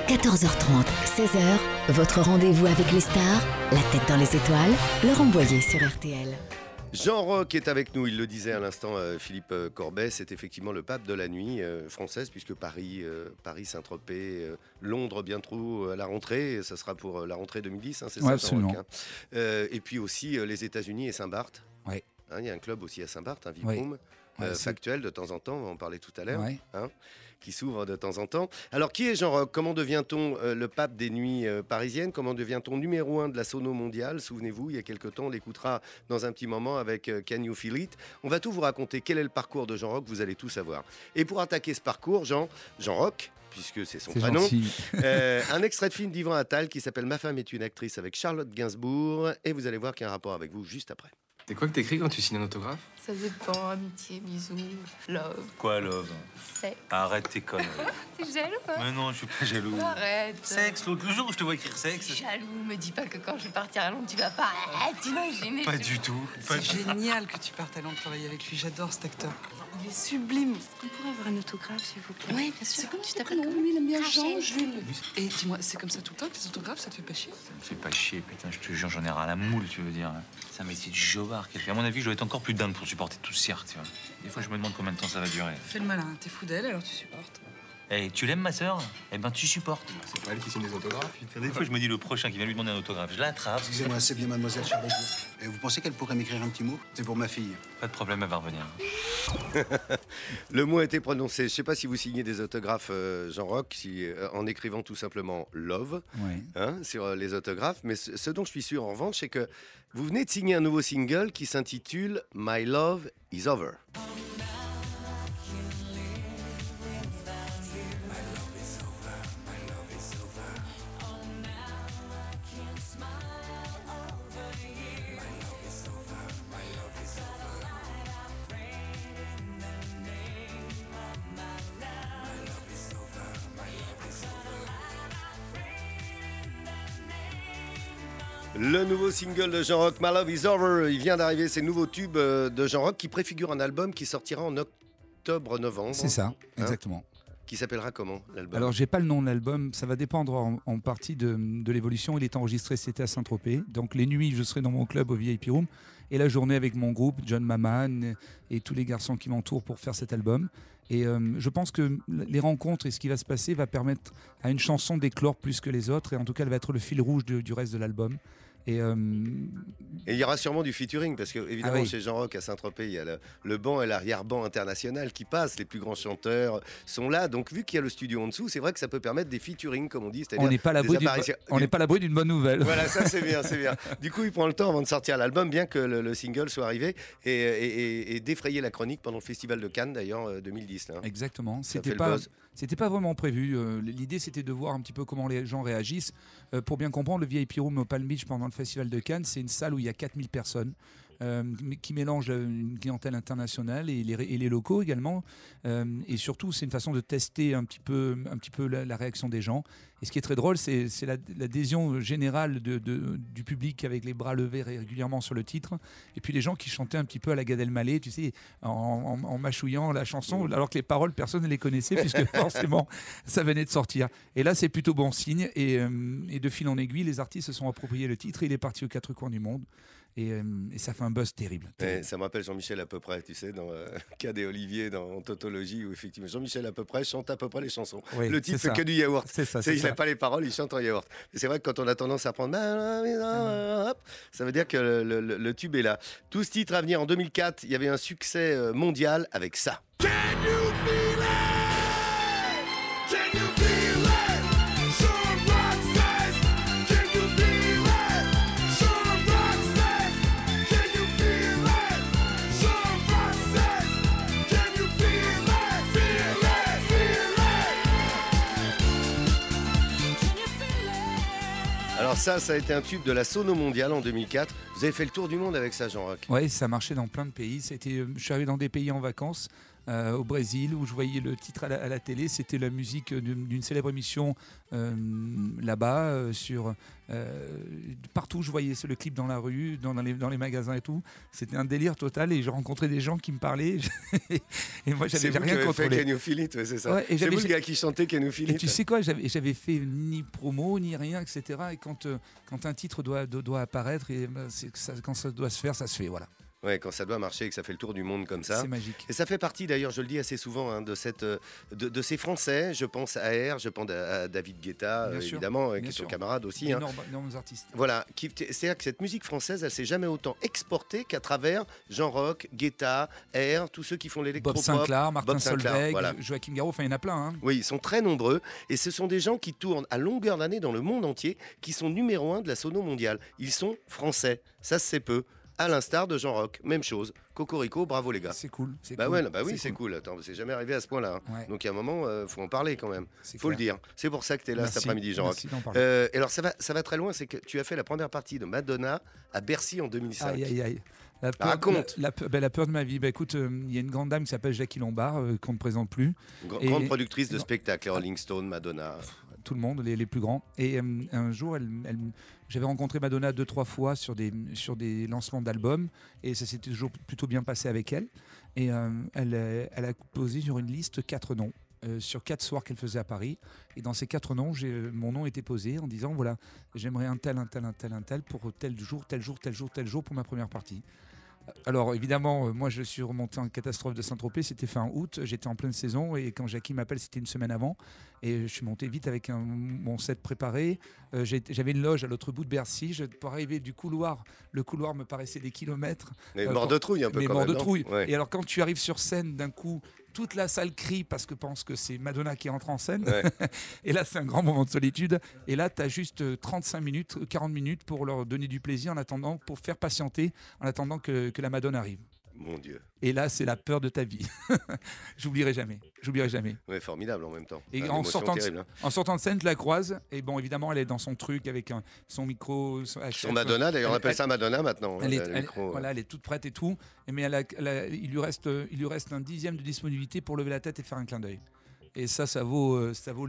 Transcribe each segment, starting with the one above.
14h30, 16h, votre rendez-vous avec les stars, la tête dans les étoiles, Laurent Boyer sur RTL. Jean Rock est avec nous, il le disait à l'instant, Philippe Corbet, c'est effectivement le pape de la nuit française, puisque Paris, Saint-Tropez, Londres bientôt à la rentrée, ça sera pour la rentrée 2010, c'est ça, absolument. Jean Rock, et puis aussi les États-Unis et Saint-Barth. Ouais. Il y a un club aussi à Saint-Barth, un Viprum. Factuel de temps en temps, on va en parler tout à l'heure, qui s'ouvre de temps en temps. Alors, qui est Jean Rock ? Comment devient-on le pape des nuits parisiennes ? Comment devient-on numéro 1 de la sono mondiale ? Souvenez-vous, il y a quelques temps, on l'écoutera dans un petit moment avec Can You Feel It ? On va tout vous raconter. Quel est le parcours de Jean Rock ? Vous allez tout savoir. Et pour attaquer ce parcours, Jean Rock, puisque c'est son prénom, un extrait de film d'Yvan Attal qui s'appelle « Ma femme est une actrice » avec Charlotte Gainsbourg. Et vous allez voir qu'il y a un rapport avec vous juste après. C'est quoi que t'écris quand tu signes un autographe ? Ça dépend, amitié, bisous, love. Quoi, love ? Sexe. Arrête tes conneries. T'es jaloux, quoi ? Mais non, je suis pas jaloux. Arrête. Sexe, l'autre jour où je te vois écrire sexe. T'es jaloux, me dis pas que quand je vais partir à Londres, tu vas pas t'imaginer. Pas du tout. C'est génial que tu partes à Londres travailler avec lui, j'adore cet acteur. Il est sublime. On pourrait avoir un autographe, s'il vous plaît. Oui, bien sûr. C'est comme tu t'appelles comment ? Lui, il aime bien Jean, Jules. Et dis-moi, c'est comme ça tout le temps que les autographes, ça te fait pas chier ? Ça me fait pas chier, putain, je te jure, j'en ai ras la moule, tu veux dire. C'est un métier de jobard qu'elle fait. À mon avis, je dois être encore plus dingue pour supporter tout ce cirque, tu vois. Des fois, je me demande combien de temps ça va durer. Fais le malin, t'es fou d'elle, alors tu supportes. Eh, tu l'aimes, ma sœur ? Eh ben, tu supportes. C'est pas elle qui signe des autographes. Des fois, je me dis, le prochain qui vient lui demander un autographe, je l'attrape. Excusez-moi, c'est bien mademoiselle Charlotte. Et vous pensez qu'elle pourrait m'écrire un petit mot ? C'est pour ma fille. Pas de problème, elle va revenir. Le mot a été prononcé. Je ne sais pas si vous signez des autographes, Jean Rock, en écrivant tout simplement Love sur les autographes. Mais ce dont je suis sûr, en revanche, c'est que vous venez de signer un nouveau single qui s'intitule My Love Is Over. Le nouveau single de Jean Rock, My Love Is Over, il vient d'arriver, c'est le nouveau tube de Jean Rock qui préfigure un album qui sortira en octobre-novembre. C'est ça, exactement. Qui s'appellera comment, l'album ? Alors, j'ai pas le nom de l'album, ça va dépendre en partie de l'évolution. Il est enregistré, c'était à Saint-Tropez. Donc, les nuits, je serai dans mon club au VIP Room. Et la journée avec mon groupe, John Maman et tous les garçons qui m'entourent pour faire cet album. Et je pense que les rencontres et ce qui va se passer va permettre à une chanson d'éclore plus que les autres. Et en tout cas, elle va être le fil rouge du reste de l'album. Et il y aura sûrement du featuring, parce que évidemment chez Jean Rock à Saint-Tropez, il y a le banc et l'arrière-banc international qui passent, les plus grands chanteurs sont là, donc vu qu'il y a le studio en dessous, c'est vrai que ça peut permettre des featuring, comme on dit, c'est-à-dire on n'est pas à l'abri d'une bonne nouvelle. Voilà, ça c'est bien, c'est bien. Du coup, il prend le temps avant de sortir l'album, bien que le single soit arrivé, et défrayer la chronique pendant le Festival de Cannes, d'ailleurs, 2010. Hein. Exactement, c'était pas vraiment prévu. L'idée, c'était de voir un petit peu comment les gens réagissent. Pour bien comprendre, le VIP Room au Palm Beach pendant le Festival de Cannes, c'est une salle où il y a 4000 personnes qui mélange une clientèle internationale et les locaux également. Et surtout, c'est une façon de tester un petit peu la réaction des gens. Et ce qui est très drôle, c'est l'adhésion générale du public avec les bras levés régulièrement sur le titre. Et puis les gens qui chantaient un petit peu à la Gad Elmaleh, tu sais, en mâchouillant la chanson, alors que les paroles, personne ne les connaissait puisque forcément, ça venait de sortir. Et là, c'est plutôt bon signe. Et de fil en aiguille, les artistes se sont appropriés le titre. Et il est parti aux quatre coins du monde. Et ça fait un buzz terrible. Ça me rappelle Jean-Michel à peu près, tu sais, dans Cad et Olivier, dans Tautologie, où effectivement Jean-Michel à peu près chante à peu près les chansons. Oui, le titre fait que du yaourt. C'est ça. Il n'a pas les paroles, il chante en yaourt. Et c'est vrai que quand on a tendance à prendre ça veut dire que le tube est là. Tout ce titre à venir en 2004, il y avait un succès mondial avec ça. Can you feel it? Can you feel it? Jean Rock says, can you feel it? Jean Rock says, can you feel it? Jean Rock says, can you feel it? Feel it, feel it. Alors ça a été un tube de la sono mondiale en 2004. Vous avez fait le tour du monde avec ça, Jean Rock ? Oui, ça marchait dans plein de pays. Je suis arrivé dans des pays en vacances au Brésil, où je voyais le titre à la télé. C'était la musique d'une célèbre émission là-bas. Partout, je voyais le clip dans la rue, dans les magasins et tout. C'était un délire total et je rencontrais des gens qui me parlaient. Et moi, j'avais rien contrôlé. C'est vous qui avez fait Can You Feel It, c'est ça. Ouais, c'est vous le gars qui chantait Can You Feel It. Et tu sais quoi, j'avais fait ni promo, ni rien, etc. Et quand un titre doit apparaître, quand ça doit se faire, ça se fait, voilà. Ouais, quand ça doit marcher et que ça fait le tour du monde comme ça. C'est magique. Et ça fait partie d'ailleurs, je le dis assez souvent, de ces Français. Je pense à R, je pense à David Guetta, évidemment, qui est son camarade aussi. Énormes artistes. Voilà, c'est-à-dire que cette musique française, elle s'est jamais autant exportée qu'à travers Jean Rock, Guetta, R, tous ceux qui font l'électropop. Bob Sinclair, Martin Solveig, voilà. Joachim Garraud, enfin il y en a plein. Hein. Oui, ils sont très nombreux et ce sont des gens qui tournent à longueur d'année dans le monde entier, qui sont numéro 1 de la sono mondiale. Ils sont français, ça c'est peu. À l'instar de Jean Rock, même chose. Cocorico, bravo les gars. C'est cool. C'est cool. Attends, c'est jamais arrivé à ce point-là. Hein. Ouais. Donc il y a un moment, faut en parler quand même. Faut le dire. C'est pour ça que tu es là cet après-midi, Jean Rock. Et alors ça va très loin, c'est que tu as fait la première partie de Madonna à Bercy en 2005. Aïe. Raconte. La peur de ma vie. Écoute, il y a une grande dame qui s'appelle Jackie Lombard, qu'on ne présente plus. Grande productrice de spectacles, Rolling Stone, Madonna. Tout le monde, les plus grands. Et un jour, j'avais rencontré Madonna 2-3 fois sur des lancements d'albums et ça s'était toujours plutôt bien passé avec elle. Et elle a posé sur une liste 4 noms. Sur 4 soirs qu'elle faisait à Paris. Et dans ces 4 noms, mon nom était posé en disant voilà, j'aimerais un tel pour tel jour pour ma première partie. Alors évidemment, moi je suis remonté en catastrophe de Saint-Tropez, c'était fin août, j'étais en pleine saison et quand Jackie m'appelle, c'était une semaine avant et je suis monté vite avec mon set préparé. J'avais une loge à l'autre bout de Bercy, pour arriver du couloir, le couloir me paraissait des kilomètres. Mais mort de trouille un peu quand même. Mort de trouille. Ouais. Et alors quand tu arrives sur scène d'un coup, toute la salle crie parce que pense que c'est Madonna qui entre en scène. Ouais. Et là, c'est un grand moment de solitude. Et là, tu as juste 35 minutes, 40 minutes pour leur donner du plaisir pour faire patienter en attendant que la Madonna arrive. Mon Dieu. Et là, c'est la peur de ta vie. J'oublierai jamais. Ouais, formidable en même temps. Et en sortant de scène, je la croise. Et bon, évidemment, elle est dans son truc avec son micro. Son Madonna, d'ailleurs, on appelle ça Madonna maintenant. Elle est toute prête et tout. Mais il lui reste un dixième de disponibilité pour lever la tête et faire un clin d'œil. Et ça vaut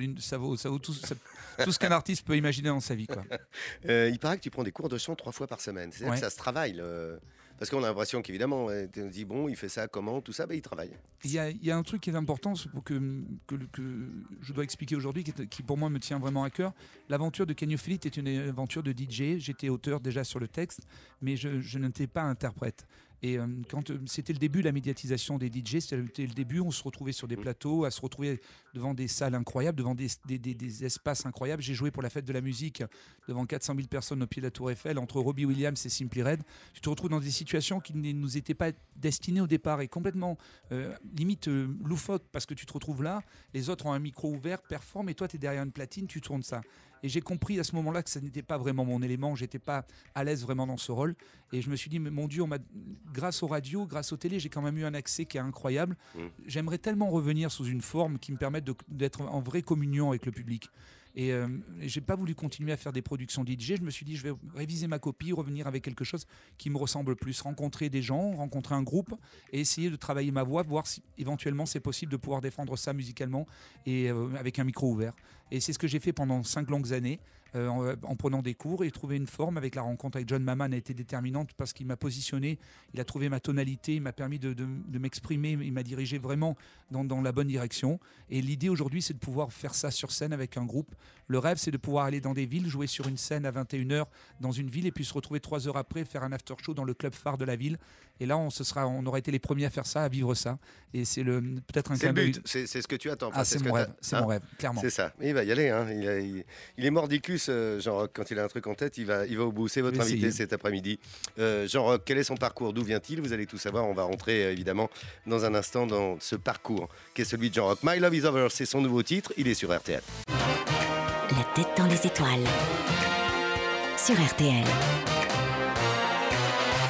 tout ce qu'un artiste peut imaginer dans sa vie, quoi. Il paraît que tu prends des cours de chant 3 fois par semaine. C'est-à-dire que ça se travaille. Parce qu'on a l'impression qu'évidemment, tu te dis bon, il fait ça comment, tout ça, il travaille. Il y a un truc qui est important que je dois expliquer aujourd'hui, qui pour moi me tient vraiment à cœur. L'aventure de Can You Feel It est une aventure de DJ. J'étais auteur déjà sur le texte, mais je n'étais pas interprète. Et quand c'était le début de la médiatisation des DJ, c'était le début, on se retrouvait sur des plateaux, à se retrouver devant des salles incroyables, devant des espaces incroyables. J'ai joué pour la fête de la musique devant 400 000 personnes au pied de la Tour Eiffel, entre Robbie Williams et Simply Red. Tu te retrouves dans des situations qui ne nous étaient pas destinées au départ et complètement limite loufoque, parce que tu te retrouves là, les autres ont un micro ouvert, performent, et toi tu es derrière une platine, tu tournes ça. Et j'ai compris à ce moment-là que ça n'était pas vraiment mon élément, j'étais pas à l'aise vraiment dans ce rôle. Et je me suis dit, mais mon Dieu, grâce aux radios, grâce aux télés, j'ai quand même eu un accès qui est incroyable. J'aimerais tellement revenir sous une forme qui me permette d'être en vraie communion avec le public. Et j'ai pas voulu continuer à faire des productions DJ. Je me suis dit, je vais réviser ma copie, revenir avec quelque chose qui me ressemble plus, rencontrer des gens, rencontrer un groupe et essayer de travailler ma voix, voir si éventuellement c'est possible de pouvoir défendre ça musicalement et avec un micro ouvert. Et c'est ce que j'ai fait pendant 5 longues années. En prenant des cours et trouver une forme. Avec la rencontre avec John Maman a été déterminante parce qu'il m'a positionné, il a trouvé ma tonalité, il m'a permis de m'exprimer, il m'a dirigé vraiment dans la bonne direction. Et l'idée aujourd'hui, c'est de pouvoir faire ça sur scène avec un groupe. Le rêve, c'est de pouvoir aller dans des villes, jouer sur une scène à 21h dans une ville et puis se retrouver 3 heures après, faire un after show dans le club phare de la ville. Et là, on aurait été les premiers à faire ça, à vivre ça. Et c'est peut-être un clin d'œil. C'est ce que tu attends. C'est mon rêve, mon rêve, clairement. C'est ça. Il va y aller. Hein. Il est mordicus, Jean-Roch. Quand il a un truc en tête, il va au bout. C'est votre invité cet après-midi. Jean-Roch, quel est son parcours? D'où vient-il? Vous allez tout savoir. On va rentrer évidemment dans un instant dans ce parcours qui est celui de Jean-Roch. My Love Is Over, c'est son nouveau titre. Il est sur RTL. La tête dans les étoiles. Sur RTL.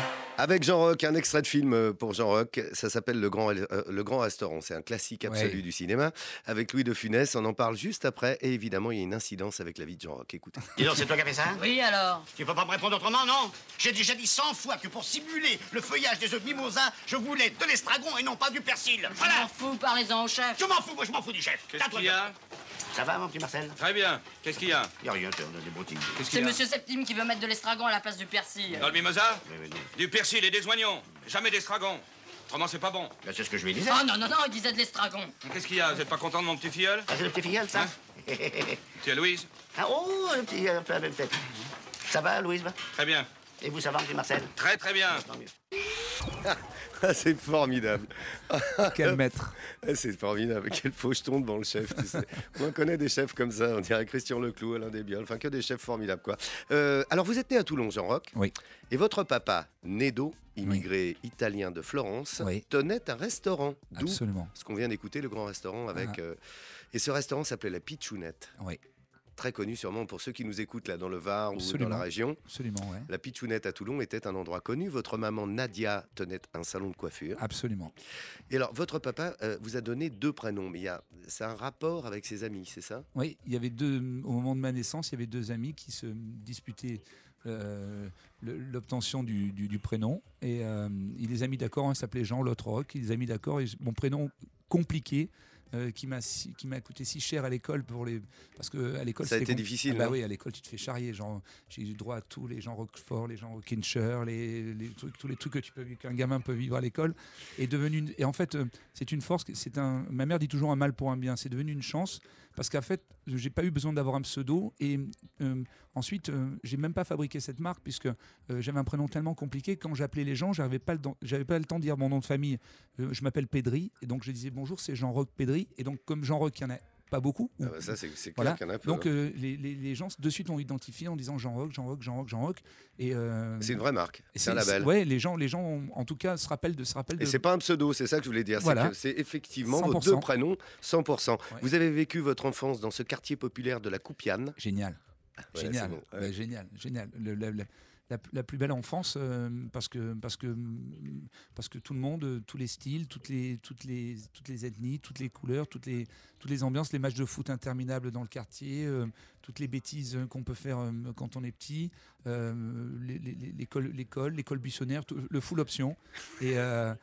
Avec Jean Roch, un extrait de film pour Jean Roch. Ça s'appelle Le Grand Restaurant. C'est un classique absolu du cinéma. Avec Louis de Funès, on en parle juste après. Et évidemment, il y a une incidence avec la vie de Jean Roch. Écoutez. Dis donc, c'est toi qui as fait ça? Oui, alors? Tu peux pas me répondre autrement, non? J'ai déjà dit 100 fois que pour simuler le feuillage des œufs de mimosa, je voulais de l'estragon et non pas du persil. Je m'en fous, parlez-en au chef. Je m'en fous, moi je m'en fous du chef. Qu'est-ce qu'il y a? Ça va, mon petit Marcel? Très bien. Qu'est-ce qu'il y a? Y a rien, on a des broutilles. C'est Monsieur Septime qui veut mettre de l'estragon à la place du persil. Dans le mimosa? Oui, non. Du persil et des oignons. Jamais d'estragon. Autrement, c'est pas bon. Là, c'est ce que je lui disais. Oh non, il disait de l'estragon. Qu'est-ce qu'il y a? Vous êtes pas content de mon petit filleul? Ah, c'est le petit filleul, ça? Tiens, Louise? Ah, oh, un petit peu la même tête. Ça va, Louise? Très bien. Et vous, ça va, mon petit Marcel? Très, très bien. Tant mieux. C'est formidable. Quel maître. C'est formidable. Quel faucheton devant le chef. Tu sais. On en connaît des chefs comme ça. On dirait Christian Leclou, Alain Desbioles. Enfin, que des chefs formidables, quoi. Alors, vous êtes né à Toulon, Jean Roch. Oui. Et votre papa, Nedo, immigré italien de Florence, tenait un restaurant. D'où Absolument. ce qu'on vient d'écouter, le Grand Restaurant avec. Et ce restaurant s'appelait La Pitchounette. Oui. Très connu sûrement pour ceux qui nous écoutent là dans le Var ou dans la région. Absolument, oui. La Pitchounette à Toulon était un endroit connu. Votre maman Nadia tenait un salon de coiffure. Absolument. Et alors, votre papa vous a donné 2 prénoms, mais c'est un rapport avec ses amis, c'est ça? Oui, il y avait au moment de ma naissance, il y avait 2 amis qui se disputaient l'obtention du prénom. Et il les a mis d'accord, un s'appelait Jean, l'autre Roch. Il les a mis d'accord. Et mon prénom compliqué, qui m'a coûté si cher à l'école parce que à l'école ça a été difficile. Oui, à l'école tu te fais charrier. Genre, j'ai eu droit à tous les gens Roquefort, les gens Rockincher, tous les trucs qu'un gamin peut vivre à l'école. Et en fait, c'est une force. Ma mère dit toujours un mal pour un bien. C'est devenu une chance parce qu'en fait, j'ai pas eu besoin d'avoir un pseudo et ensuite, j'ai même pas fabriqué cette marque puisque j'avais un prénom tellement compliqué. Quand j'appelais les gens, j'avais pas le temps de dire mon nom de famille. Je m'appelle Pédry et donc je disais bonjour, c'est Jean Roch Pédry. Et donc comme Jean Roch, il y en a pas beaucoup. Ça c'est clair voilà. qu'il y en a peu. Donc les gens de suite ont identifié en disant Jean Roch. Et c'est une vraie marque. C'est un label. Ouais, les gens en tout cas se rappellent de. Et c'est pas un pseudo, c'est ça que je voulais dire. Voilà. C'est effectivement 100%. vos 2 prénoms, 100%. Ouais. Vous avez vécu votre enfance dans ce quartier populaire de la Coupiane. Génial. Génial. Bon, Génial. La plus belle enfance parce que tout le monde, tous les styles, toutes les ethnies, toutes les couleurs, toutes les ambiances, les matchs de foot interminables dans le quartier, toutes les bêtises qu'on peut faire quand on est petit, l'école buissonnière, le full option. Et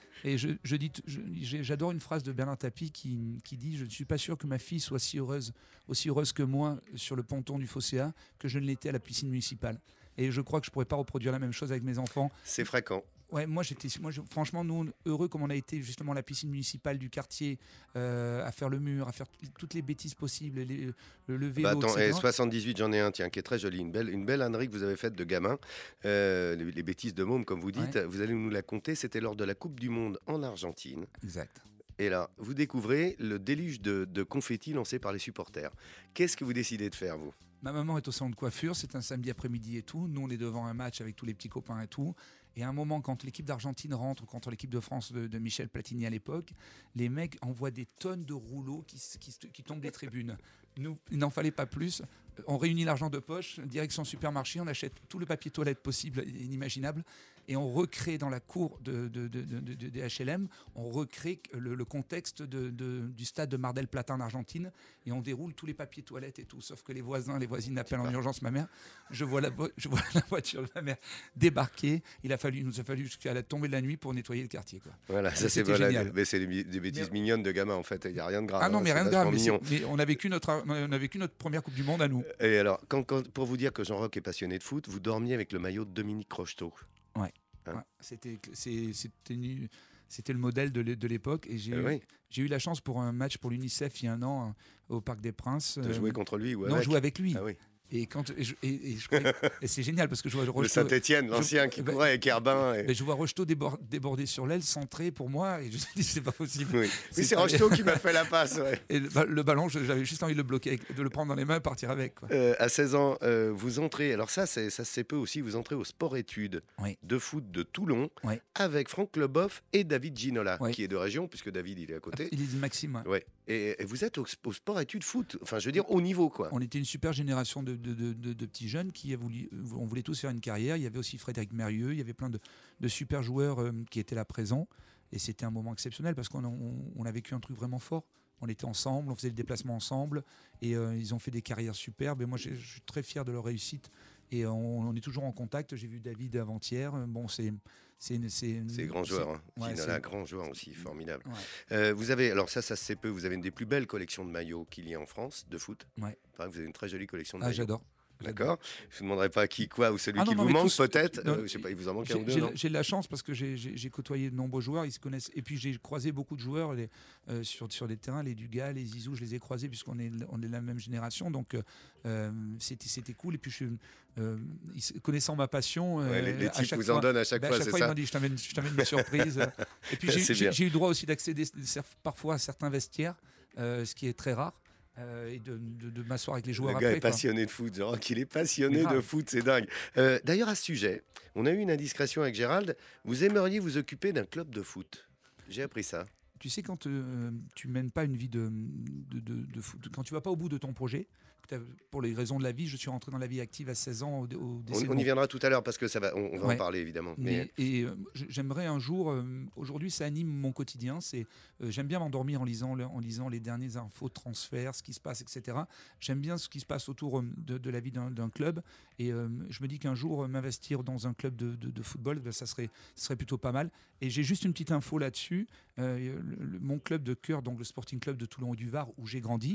j'adore une phrase de Bernard Tapie qui dit: je ne suis pas sûr que ma fille soit aussi heureuse que moi sur le ponton du Phocéa que je ne l'étais à la piscine municipale. Et je crois que je ne pourrais pas reproduire la même chose avec mes enfants. C'est fréquent. Ouais, franchement, nous, heureux comme on a été justement à la piscine municipale du quartier, à faire le mur, à faire toutes les bêtises possibles, le vélo, attends, etc. 78, j'en ai un, tiens, qui est très joli. Une belle ânerie que vous avez faite de gamin. Les bêtises de môme, comme vous dites. Ouais. Vous allez nous la conter. C'était lors de la Coupe du Monde en Argentine. Exact. Et là, vous découvrez le déluge de confettis lancé par les supporters. Qu'est-ce que vous décidez de faire, vous ? Ma maman est au salon de coiffure, c'est un samedi après-midi et tout. Nous, on est devant un match avec tous les petits copains et tout. Et à un moment, quand l'équipe d'Argentine rentre contre l'équipe de France de Michel Platini à l'époque, les mecs envoient des tonnes de rouleaux qui tombent des tribunes. Nous, il n'en fallait pas plus. On réunit l'argent de poche, direction supermarché, on achète tout le papier toilette possible et inimaginable. Et on recrée dans la cour des HLM, on recrée le contexte du stade de Mar del Plata en Argentine et on déroule tous les papiers toilettes et tout. Sauf que les voisines appellent en urgence ma mère. Je vois la voiture de ma mère débarquer. Il nous a fallu jusqu'à la tombée de la nuit pour nettoyer le quartier, quoi. Voilà, ça c'est génial. Mais c'est des bêtises mignonnes de gamins en fait. Il n'y a rien de grave. Ah non, mais rien de grave. Mais on a vécu notre première Coupe du Monde à nous. Et alors, pour vous dire que Jean Roch est passionné de foot, vous dormiez avec le maillot de Dominique Rocheteau. Ouais. Hein? Ouais, c'était le modèle de l'époque et j'ai eu la chance pour un match pour l'UNICEF il y a un an au Parc des Princes. De jouer contre lui ou avec? Non, jouer avec lui. Ah oui. Et c'est génial parce que je vois le Saint-Étienne, l'ancien qui courait avec Herbin. Je vois Rocheteau déborder sur l'aile, centré pour moi, et je me suis dit c'est pas possible. Oui, c'est Rocheteau qui m'a fait la passe. Ouais. Et le ballon, j'avais juste envie de le bloquer, de le prendre dans les mains et partir avec. Quoi. À 16 ans, vous entrez, alors ça c'est peu aussi, vous entrez au sport-études de foot de Toulon avec Franck Leboeuf et David Ginola, qui est de région, puisque David il est à côté. Il est de Maxime. Ouais. Et vous êtes au sport-études foot, enfin je veux dire au niveau quoi. On était une super génération de petits jeunes qui on voulait tous faire une carrière. Il y avait aussi Frédéric Mérieux, il y avait plein de super joueurs qui étaient là présents. Et c'était un moment exceptionnel parce qu'on a vécu un truc vraiment fort. On était ensemble, on faisait le déplacement ensemble et ils ont fait des carrières superbes. Et moi, je suis très fier de leur réussite. Et on est toujours en contact. J'ai vu David avant-hier. Bon, c'est grand joueur. Ouais, grand joueur aussi, formidable. Ouais. Vous avez, alors ça se sait peu, vous avez une des plus belles collections de maillots qu'il y a en France de foot. Ouais. Enfin, vous avez une très jolie collection de maillots. J'adore. D'accord. Je ne vous demanderai pas qui, quoi ou celui qui vous manque peut-être. Je sais pas, il vous en manque un ou deux. J'ai de la chance parce que j'ai côtoyé de nombreux joueurs, ils se connaissent. Et puis j'ai croisé beaucoup de joueurs sur les terrains, les Dugas, les Zizou, je les ai croisés puisqu'on est de la même génération. Donc c'était cool. Et puis connaissant ma passion, les types vous en donnent à chaque fois. À chaque fois, ils m'ont dit je t'amène une surprise. Et puis j'ai eu le droit aussi d'accéder parfois à certains vestiaires, ce qui est très rare. Et de m'asseoir avec les joueurs après. Le gars est passionné de foot, genre qu'il est passionné de foot, c'est dingue. D'ailleurs, à ce sujet, on a eu une indiscrétion avec Gérald. Vous aimeriez vous occuper d'un club de foot. J'ai appris ça. Tu sais, quand tu mènes pas une vie de foot, quand tu vas pas au bout de ton projet, pour les raisons de la vie, je suis rentré dans la vie active à 16 ans. On y viendra tout à l'heure parce que ça va, on va en parler évidemment. J'aimerais un jour, aujourd'hui ça anime mon quotidien, j'aime bien m'endormir en lisant les dernières infos, transferts, ce qui se passe, etc. J'aime bien ce qui se passe autour de la vie d'un club et je me dis qu'un jour m'investir dans un club de football, ça serait plutôt pas mal. Et j'ai juste une petite info là-dessus. Mon club de cœur, donc le Sporting Club de Toulon et du Var, où j'ai grandi,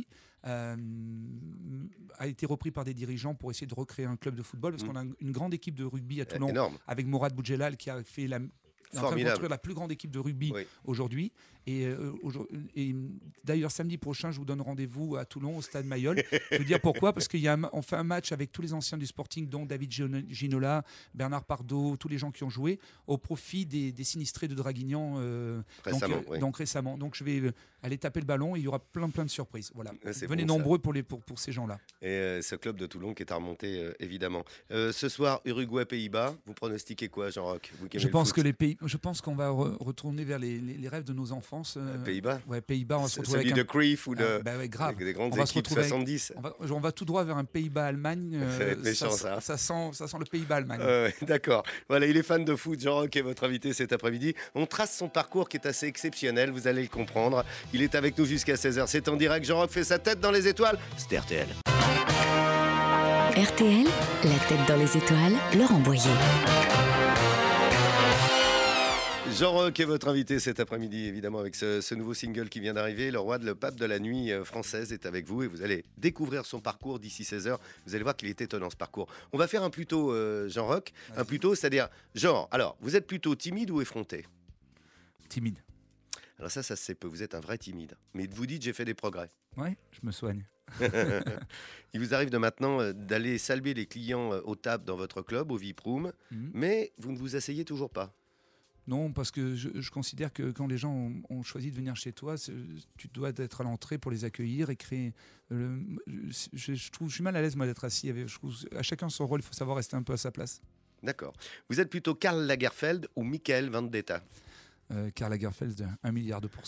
a été repris par des dirigeants pour essayer de recréer un club de football parce qu'on a une grande équipe de rugby à Toulon avec Mourad Boudjelal qui a fait en train de construire la plus grande équipe de rugby aujourd'hui. Et d'ailleurs, samedi prochain, je vous donne rendez-vous à Toulon, au Stade Mayol. Je veux dire pourquoi, parce qu'on fait un match avec tous les anciens du Sporting, dont David Ginola, Bernard Pardo, tous les gens qui ont joué, au profit des sinistrés de Draguignan récemment. Donc je vais aller taper le ballon et il y aura plein de surprises. Voilà. Venez nombreux pour ces gens-là. Et ce club de Toulon qui est à remonter, évidemment. Ce soir, Uruguay-Pays-Bas, vous pronostiquez quoi, Jean-Roch? Je pense qu'on va retourner vers les rêves de nos enfants. Pays-Bas. Ouais, Pays-Bas, on va se retrouver avec de Cruyff ou grave. Des grandes équipes 70. On va tout droit vers un Pays-Bas-Allemagne. Ça va être méchant, ça. Ça sent le Pays-Bas-Allemagne. D'accord. Voilà, il est fan de foot. Jean-Roch est votre invité cet après-midi. On trace son parcours qui est assez exceptionnel, vous allez le comprendre. Il est avec nous jusqu'à 16h. C'est en direct. Jean-Roch fait sa tête dans les étoiles. C'est RTL. RTL, la tête dans les étoiles, Laurent Boyer. Jean-Roch est votre invité cet après-midi, évidemment, avec ce nouveau single qui vient d'arriver. Le roi, le pape de la nuit française est avec vous et vous allez découvrir son parcours d'ici 16h. Vous allez voir qu'il est étonnant, ce parcours. On va faire un plutôt, Jean-Roch. Un plutôt, c'est-à-dire, alors, vous êtes plutôt timide ou effronté? Timide. Alors ça se sait peu, vous êtes un vrai timide. Mais vous dites, j'ai fait des progrès. Oui, je me soigne. Il vous arrive de maintenant d'aller saluer les clients aux tables dans votre club, au VIP Room, mais vous ne vous asseyez toujours pas. Non, parce que je considère que quand les gens ont choisi de venir chez toi, tu dois être à l'entrée pour les accueillir et créer. Je suis mal à l'aise moi d'être assis. Je trouve, à chacun son rôle, il faut savoir rester un peu à sa place. D'accord. Vous êtes plutôt Karl Lagerfeld ou Michael Vendetta? Karl Lagerfeld, 1 milliard de %.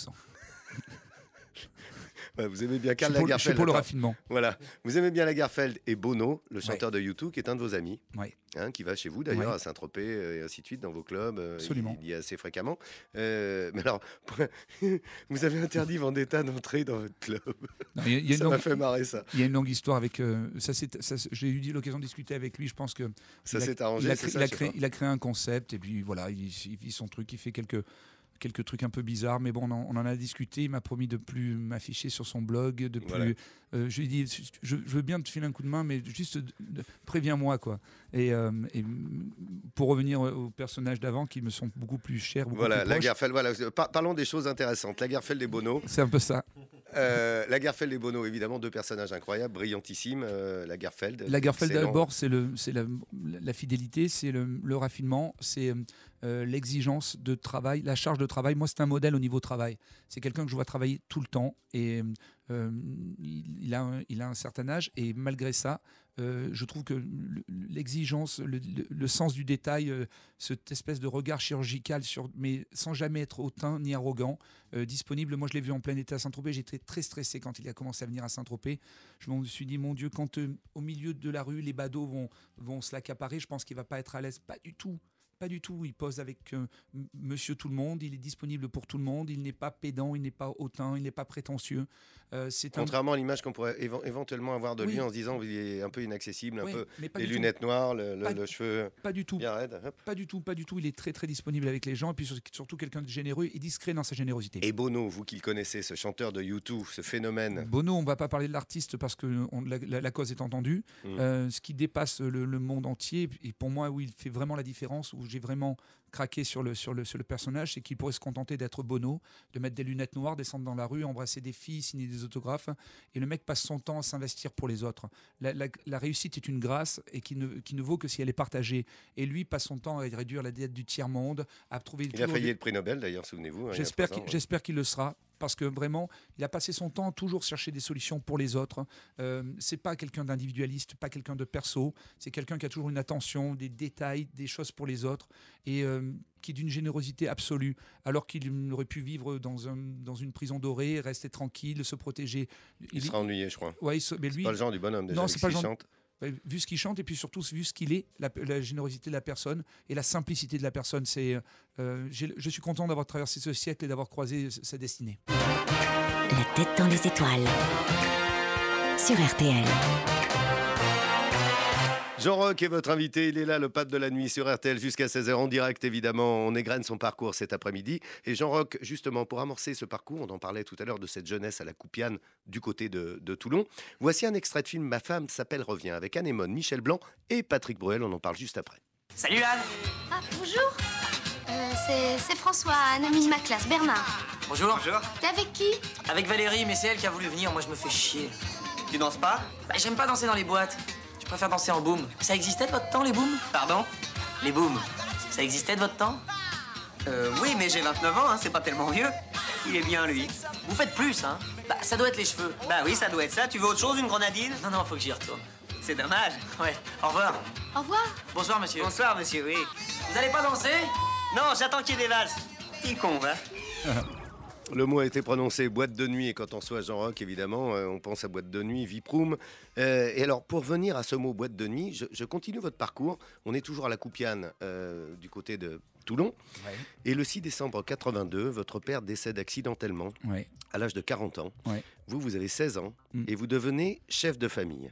Ouais, vous aimez bien Karl Lagerfeld. Je suis pour le raffinement. Voilà. Vous aimez bien Lagerfeld et Bono, le chanteur de U2, qui est un de vos amis, qui va chez vous d'ailleurs à Saint-Tropez et ainsi de suite dans vos clubs. Absolument. Il y a assez fréquemment. Mais alors, vous avez interdit Vendetta d'entrer dans votre club. Non, ça m'a fait marrer ça. Il y a une longue histoire avec. J'ai eu l'occasion de discuter avec lui. Je pense que ça s'est arrangé. Il a créé un concept et puis voilà, il vit son truc, il fait quelques trucs un peu bizarres, mais bon, on en a discuté. Il m'a promis de plus m'afficher sur son blog, de plus. Je lui ai dit, je veux bien te filer un coup de main, mais juste préviens-moi, quoi. Et pour revenir aux personnages d'avant, qui me sont beaucoup plus chers. Voilà, Lagerfeld. Voilà, parlons des choses intéressantes. Lagerfeld et Bono. C'est un peu ça. Lagerfeld et Bono, évidemment, deux personnages incroyables, brillantissimes. Lagerfeld d'abord, c'est la fidélité, c'est le raffinement, c'est l'exigence de travail, la charge de travail. Moi, c'est un modèle au niveau travail. C'est quelqu'un que je vois travailler tout le temps et il a un certain âge et malgré ça, je trouve que l'exigence, le sens du détail, cette espèce de regard chirurgical, mais sans jamais être hautain ni arrogant, disponible. Moi, je l'ai vu en plein été à Saint-Tropez. J'étais très stressé quand il a commencé à venir à Saint-Tropez. Je me suis dit, mon Dieu, quand au milieu de la rue, les badauds vont se l'accaparer, je pense qu'il ne va pas être à l'aise. Pas du tout. Pas du tout, il pose avec monsieur tout le monde, il est disponible pour tout le monde, il n'est pas pédant, il n'est pas hautain, il n'est pas prétentieux. Contrairement à l'image qu'on pourrait éventuellement avoir de lui en se disant qu'il est un peu inaccessible, un peu les lunettes noires, le cheveu pas du tout. Bien raide. Pas du tout, il est très très disponible avec les gens et puis surtout quelqu'un de généreux et discret dans sa générosité. Et Bono, vous qui le connaissez, ce chanteur de U2, ce phénomène. Bono, on ne va pas parler de l'artiste parce que la cause est entendue. Ce qui dépasse le monde entier et pour moi où il fait vraiment la différence, où j'ai vraiment craqué sur le personnage, c'est qu'il pourrait se contenter d'être Bono, de mettre des lunettes noires, descendre dans la rue, embrasser des filles, signer des autographes, et le mec passe son temps à s'investir pour les autres. La réussite est une grâce et qui ne vaut que si elle est partagée. Et lui passe son temps à réduire la dette du tiers-monde, à trouver... Il a failli le prix Nobel d'ailleurs, souvenez-vous. J'espère qu'il le sera. Parce que vraiment, il a passé son temps à toujours chercher des solutions pour les autres. C'est pas quelqu'un d'individualiste, pas quelqu'un de perso. C'est quelqu'un qui a toujours une attention, des détails, des choses pour les autres, et qui est d'une générosité absolue. Alors qu'il aurait pu vivre dans une prison dorée, rester tranquille, se protéger. Il sera ennuyé, je crois. Ouais, c'est pas le genre du bonhomme déjà. Non, c'est pas le genre. Vu ce qu'il chante et puis surtout vu ce qu'il est, la générosité de la personne et la simplicité de la personne. Je suis content d'avoir traversé ce siècle et d'avoir croisé sa destinée. La tête dans les étoiles sur RTL. Jean Rock est votre invité, il est là, le pape de la nuit sur RTL jusqu'à 16h en direct évidemment. On égrène son parcours cet après-midi. Et Jean Rock, justement, pour amorcer ce parcours, on en parlait tout à l'heure de cette jeunesse à la Coupiane du côté de Toulon. Voici un extrait de film Ma femme s'appelle Revient avec Anémone, Michel Blanc et Patrick Bruel, on en parle juste après. Salut Anne. Ah bonjour. C'est François, un ami de ma classe, Bernard. Bonjour. Bonjour. T'es avec qui? Avec Valérie, mais c'est elle qui a voulu venir, moi je me fais chier. Tu danses pas? J'aime pas danser dans les boîtes. Je préfère danser en boom. Ça existait de votre temps, les booms? Pardon? Les booms. Ça existait de votre temps? Oui, mais j'ai 29 ans, hein, c'est pas tellement vieux. Il est bien, lui. Vous faites plus, hein? Bah, ça doit être les cheveux. Bah oui, ça doit être ça. Tu veux autre chose, une grenadine? Non, faut que j'y retourne. C'est dommage. Ouais. Au revoir. Au revoir. Bonsoir, monsieur. Bonsoir, monsieur, oui. Vous allez pas danser? Non, j'attends qu'il y ait des valses. Petit con, va. Le mot a été prononcé, boîte de nuit, et quand on soit Jean Rock, évidemment, on pense à boîte de nuit, Viproum. Et alors, pour venir à ce mot boîte de nuit, je continue votre parcours. On est toujours à la Coupiane, du côté de Toulon. Ouais. Et le 6 décembre 82, votre père décède accidentellement, à l'âge de 40 ans. Ouais. Vous avez 16 ans, et vous devenez chef de famille.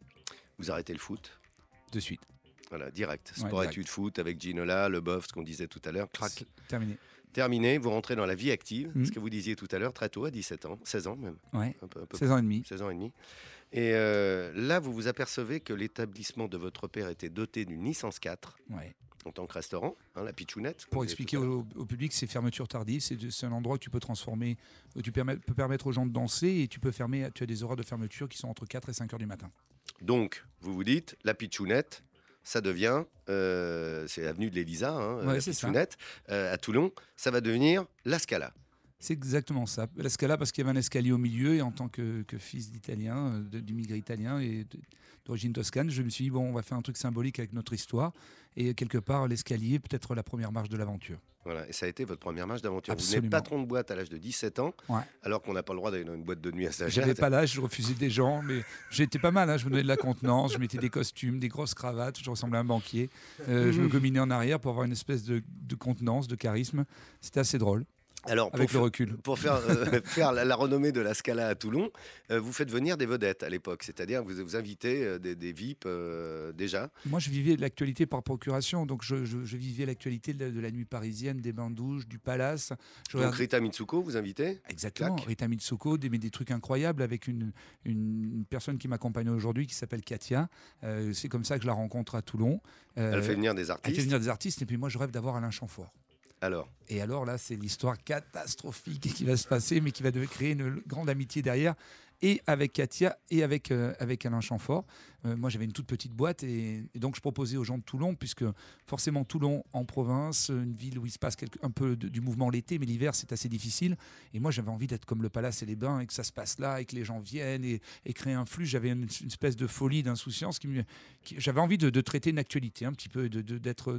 Vous arrêtez le foot. De suite. Voilà, direct. Sport-études foot avec Ginola, Le Boeuf, ce qu'on disait tout à l'heure. Crac. Terminé. Vous rentrez dans la vie active, ce que vous disiez tout à l'heure, très tôt, à 17 ans, 16 ans même. Ouais, 16 ans et demi. 16 ans et demi. Et là, vous vous apercevez que l'établissement de votre père était doté d'une licence 4 en tant que restaurant, la Pitchounette. Pour expliquer au public, c'est fermeture tardive, c'est un endroit que tu peux transformer, où tu peux permettre aux gens de danser et tu as des horaires de fermeture qui sont entre 4 et 5 heures du matin. Donc, vous vous dites, la Pitchounette, ça devient, c'est l'avenue de l'Élisa, la Pitchounette, à Toulon, ça va devenir la Scala. C'est exactement ça. La Scala, parce qu'il y avait un escalier au milieu, et en tant que fils d'Italien, d'immigré italien et d'origine toscane, je me suis dit, bon, on va faire un truc symbolique avec notre histoire, et quelque part, l'escalier, peut-être la première marche de l'aventure. Voilà, et ça a été votre première marche d'aventure. Absolument. Vous êtes patron de boîte à l'âge de 17 ans, alors qu'on n'a pas le droit d'aller dans une boîte de nuit à Saint-Germain. J'avais pas l'âge, je refusais des gens, mais j'étais pas mal. Je me donnais de la contenance, je mettais des costumes, des grosses cravates, je ressemblais à un banquier. Je me gominais en arrière pour avoir une espèce de contenance, de charisme. C'était assez drôle. Alors, avec le recul. Pour faire la renommée de la Scala à Toulon, vous faites venir des vedettes à l'époque, c'est-à-dire vous invitez des VIP déjà. Moi, je vivais l'actualité par procuration, donc je vivais l'actualité de la nuit parisienne, des bains-douches, du Palace. Donc Rita Mitsuko, vous invitez? Exactement, Rita Mitsuko, des trucs incroyables avec une personne qui m'accompagne aujourd'hui qui s'appelle Katia. C'est comme ça que je la rencontre à Toulon. Elle fait venir des artistes. Elle fait venir des artistes, et puis moi, je rêve d'avoir Alain Chamfort. Et alors là, c'est l'histoire catastrophique qui va se passer, mais qui va créer une grande amitié derrière. et avec Katia et avec Alain Chamfort. Moi, j'avais une toute petite boîte et donc je proposais aux gens de Toulon, puisque forcément Toulon en province, une ville où il se passe un peu du mouvement l'été, mais l'hiver c'est assez difficile. Et moi, j'avais envie d'être comme le Palace et les Bains et que ça se passe là et que les gens viennent et créer un flux. J'avais une espèce de folie, d'insouciance j'avais envie de traiter une actualité, un petit peu, d'être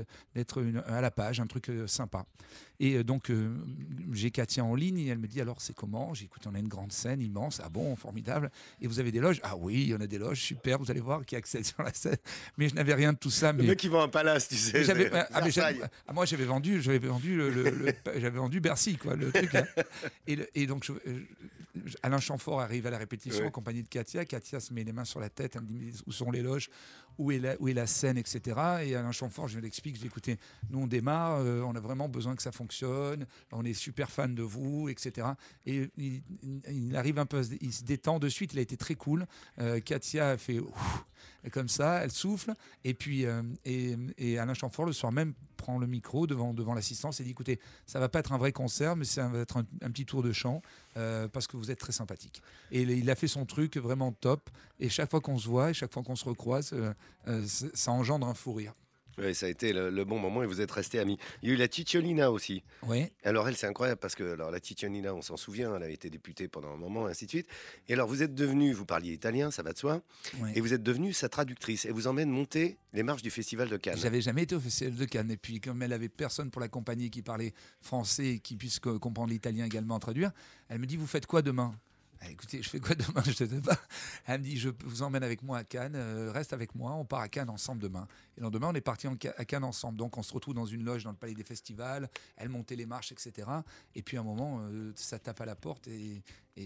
à la page, un truc sympa. Et donc, j'ai Katia en ligne et elle me dit alors c'est comment ? J'ai écouté, on a une grande scène immense, ah bon, formidable. Et vous avez des loges ? Ah oui, il y en a des loges, super, vous allez voir qui accède sur la scène. Mais je n'avais rien de tout ça. Le mec qui vend un palace, tu sais. Moi j'avais vendu Bercy, quoi, le truc. Hein. Et donc Alain Chamfort arrive à la répétition accompagné de Katia. Katia se met les mains sur la tête, elle me dit où sont les loges, où est la scène, etc. Et Alain Chamfort, je lui explique, je dis écoutez, nous on démarre, on a vraiment besoin que ça fonctionne, on est super fan de vous, etc. Et il arrive un peu, il se détend de suite, il a été très cool. Katia fait ouf, comme ça, elle souffle, et puis et Alain Chamfort le soir même prend le micro devant l'assistance et dit écoutez, ça va pas être un vrai concert, mais ça va être un petit tour de chant parce que vous êtes très sympathique. Et il a fait son truc vraiment top. Et chaque fois qu'on se voit, et chaque fois qu'on se recroise, ça engendre un fou rire. Oui, ça a été le bon moment et vous êtes restés amis. Il y a eu la Cicciolina aussi. Oui. Alors elle, c'est incroyable parce que la Cicciolina, on s'en souvient, elle a été députée pendant un moment, et ainsi de suite. Et alors vous êtes devenue, vous parliez italien, ça va de soi, et vous êtes devenue sa traductrice. Et vous emmène monter les marches du Festival de Cannes. J'avais jamais été au Festival de Cannes. Et puis comme elle avait personne pour l'accompagner qui parlait français et qui puisse comprendre l'italien également à traduire, elle me dit vous faites quoi demain ? Écoutez, je fais quoi demain ? Je ne sais pas. Elle me dit, je vous emmène avec moi à Cannes, reste avec moi, on part à Cannes ensemble demain. Et le lendemain, on est partis à Cannes ensemble. Donc, on se retrouve dans une loge dans le Palais des Festivals, elle montait les marches, etc. Et puis, à un moment, ça tape à la porte et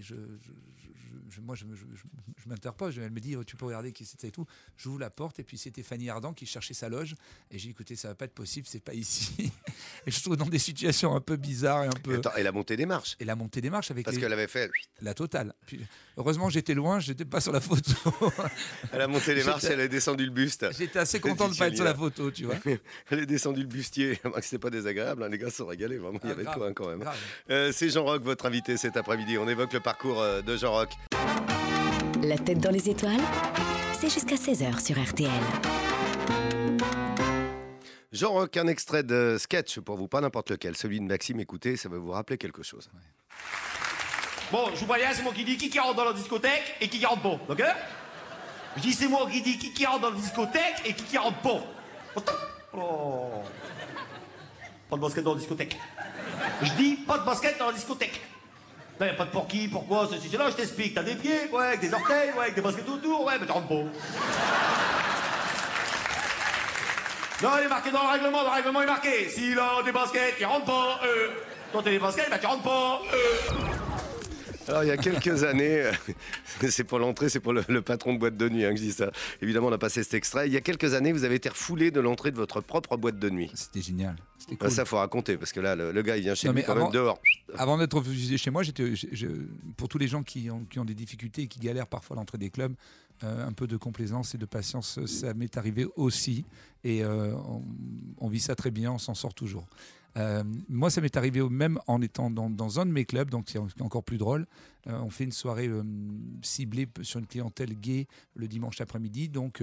moi, je m'interpose. Elle me dit, tu peux regarder qui c'était et tout. J'ouvre la porte et puis c'était Fanny Ardant qui cherchait sa loge. Et j'ai dit, écoutez, ça ne va pas être possible, c'est pas ici. Et je trouve dans des situations un peu bizarres et un peu... Attends, et la montée des marches. Et la montée des marches avec parce qu'elle avait fait... La totale. Puis, heureusement, j'étais loin, je n'étais pas sur la photo. Elle a monté les marches, elle a descendu le buste. J'étais assez content de ne pas être sur la photo, tu vois. Elle a descendu le bustier. C'était pas désagréable, hein. Les gars se sont régalés, vraiment. Il y avait de quoi, hein, quand même. C'est Jean Rock, votre invité cet après-midi. On évoque le parcours de Jean Rock. La tête dans les étoiles, c'est jusqu'à 16h sur RTL. Jean Rock, un extrait de sketch pour vous, pas n'importe lequel. Celui de Maxime, écoutez, ça va vous rappeler quelque chose. Ouais. Bon, je vous préviens, c'est moi qui dis qui rentre dans la discothèque et qui rentre pas, d'accord ? Je dis c'est moi qui dis qui rentre dans la discothèque et qui rentre pas. Oh. Pas de basket dans la discothèque. Je dis pas de basket dans la discothèque. Non, y'a pas de pour qui, pourquoi, ceci, cela, je t'explique. T'as des pieds, ouais, avec des orteils, ouais, avec des baskets autour, ouais, mais tu rentres pas. Non, il est marqué dans le règlement est marqué. S'il a des baskets, il rentre pas, Quand t'as des baskets, bah tu rentres pas, Alors, il y a quelques années, c'est pour l'entrée, c'est pour le patron de boîte de nuit, hein, que je dis ça. Évidemment, on a passé cet extrait. Il y a quelques années, vous avez été refoulé de l'entrée de votre propre boîte de nuit. C'était génial. C'était cool. Ça, faut raconter, parce que là, le gars, il vient chez lui quand même dehors. Avant d'être refusé chez moi, pour tous les gens qui ont des difficultés et qui galèrent parfois à l'entrée des clubs, un peu de complaisance et de patience, ça m'est arrivé aussi. Et on vit ça très bien, on s'en sort toujours. Moi, ça m'est arrivé même en étant dans un de mes clubs, donc c'est encore plus drôle. On fait une soirée ciblée sur une clientèle gay le dimanche après-midi. Donc,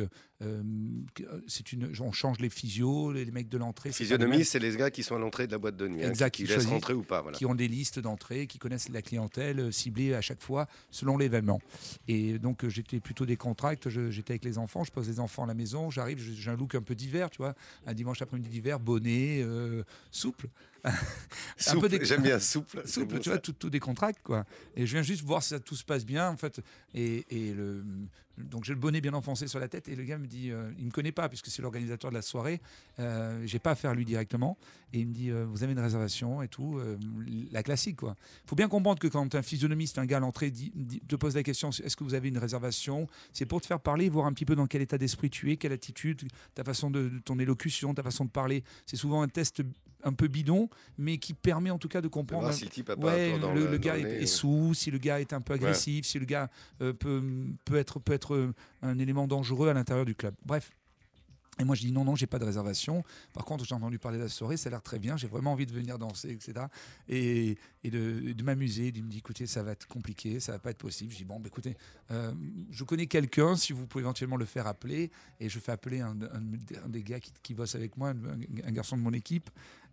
on change les physios, les mecs de l'entrée. Physionomie, c'est les gars qui sont à l'entrée de la boîte de nuit, exact, qui laissent rentrer ou pas. Voilà. Qui ont des listes d'entrée, qui connaissent la clientèle ciblée à chaque fois selon l'événement. Et donc, j'étais plutôt décontracté. J'étais avec les enfants, je pose les enfants à la maison. J'arrive, j'ai un look un peu d'hiver, tu vois. Un dimanche après-midi d'hiver, bonnet, souple. J'aime bien souple. Souple, tu vois, tout décontracte, quoi. Et je viens juste voir si tout se passe bien, en fait. Donc j'ai le bonnet bien enfoncé sur la tête et le gars me dit, il me connaît pas puisque c'est l'organisateur de la soirée, j'ai pas affaire à lui directement et il me dit vous avez une réservation et tout, la classique quoi. Faut bien comprendre que quand un physionomiste, un gars à l'entrée te pose la question est-ce que vous avez une réservation, c'est pour te faire parler, voir un petit peu dans quel état d'esprit tu es, quelle attitude, ta façon ton élocution, ta façon de parler. C'est souvent un test un peu bidon, mais qui permet en tout cas de comprendre si le type a pas le gars est sous, si le gars est un peu agressif, si le gars peut être un élément dangereux à l'intérieur du club. Bref. Et moi, je dis non, j'ai pas de réservation. Par contre, j'ai entendu parler de la soirée, ça a l'air très bien. J'ai vraiment envie de venir danser, etc. Et de m'amuser. Il me dit, écoutez, ça va être compliqué, ça va pas être possible. Je dis, bon, écoutez, je connais quelqu'un, si vous pouvez éventuellement le faire appeler. Et je fais appeler un des gars qui bosse avec moi, un garçon de mon équipe.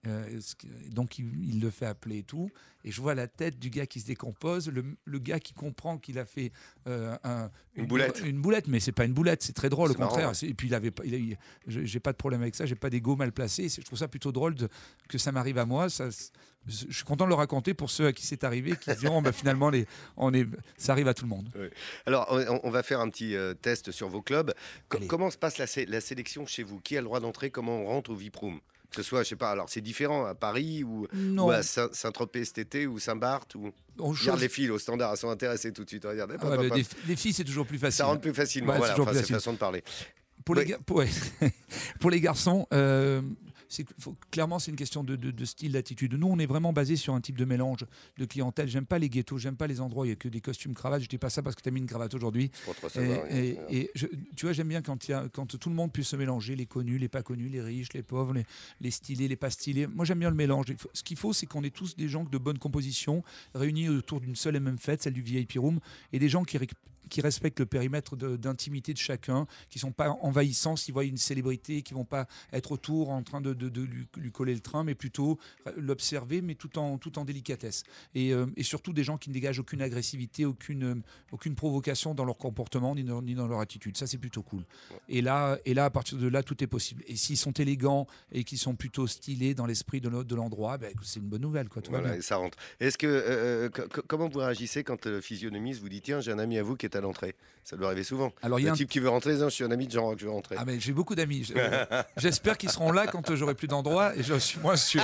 Donc il le fait appeler et tout, et je vois la tête du gars qui se décompose, le gars qui comprend qu'il a fait une boulette, mais c'est pas une boulette, c'est très drôle, au contraire. Marrant, ouais. Et puis j'ai pas de problème avec ça, j'ai pas d'ego mal placé. Je trouve ça plutôt drôle que ça m'arrive à moi. Je suis content de le raconter pour ceux à qui c'est arrivé, qui diront finalement ça arrive à tout le monde. Oui. Alors on va faire un petit test sur vos clubs. Comment se passe la sélection chez vous? Qui a le droit d'entrer? Comment on rentre au VIP-Room? Que ce soit, je sais pas, alors c'est différent à Paris ou à Saint-Tropez cet été ou Saint-Barth ou... Regarde les filles au standard, elles sont intéressées tout de suite. Regarde, les filles, c'est toujours plus facile. Ça rentre plus facilement, voilà, c'est façon de parler. Pour les garçons, clairement, c'est une question de style, d'attitude. Nous, on est vraiment basé sur un type de mélange de clientèle. J'aime pas les ghettos, j'aime pas les endroits où il y a que des costumes cravates. Je dis pas ça parce que tu as mis une cravate aujourd'hui. Tu vois, j'aime bien quand tout le monde puisse se mélanger, les connus, les pas connus, les riches, les pauvres, les stylés, les pas stylés. Moi, j'aime bien le mélange. Ce qu'il faut, c'est qu'on est tous des gens de bonne composition, réunis autour d'une seule et même fête, celle du VIP Room, et des gens qui respectent le périmètre d'intimité de chacun, qui ne sont pas envahissants s'ils voient une célébrité, qui ne vont pas être autour en train de lui coller le train, mais plutôt l'observer, mais tout en délicatesse. Et surtout des gens qui ne dégagent aucune agressivité, aucune provocation dans leur comportement ni dans leur attitude. Ça, c'est plutôt cool. Et là, à partir de là, tout est possible. Et s'ils sont élégants et qu'ils sont plutôt stylés dans l'esprit de l'endroit, c'est une bonne nouvelle, quoi. Voilà, et ça rentre. Est-ce que comment vous réagissez quand le physionomiste vous dit, tiens, j'ai un ami à vous qui est à l'entrée? Ça doit arriver souvent. Alors, le type qui veut rentrer, je suis un ami de Jean-Roch, je veux rentrer. Ah, mais j'ai beaucoup d'amis. J'espère qu'ils seront là quand j'aurai plus d'endroits, et je suis moins sûr.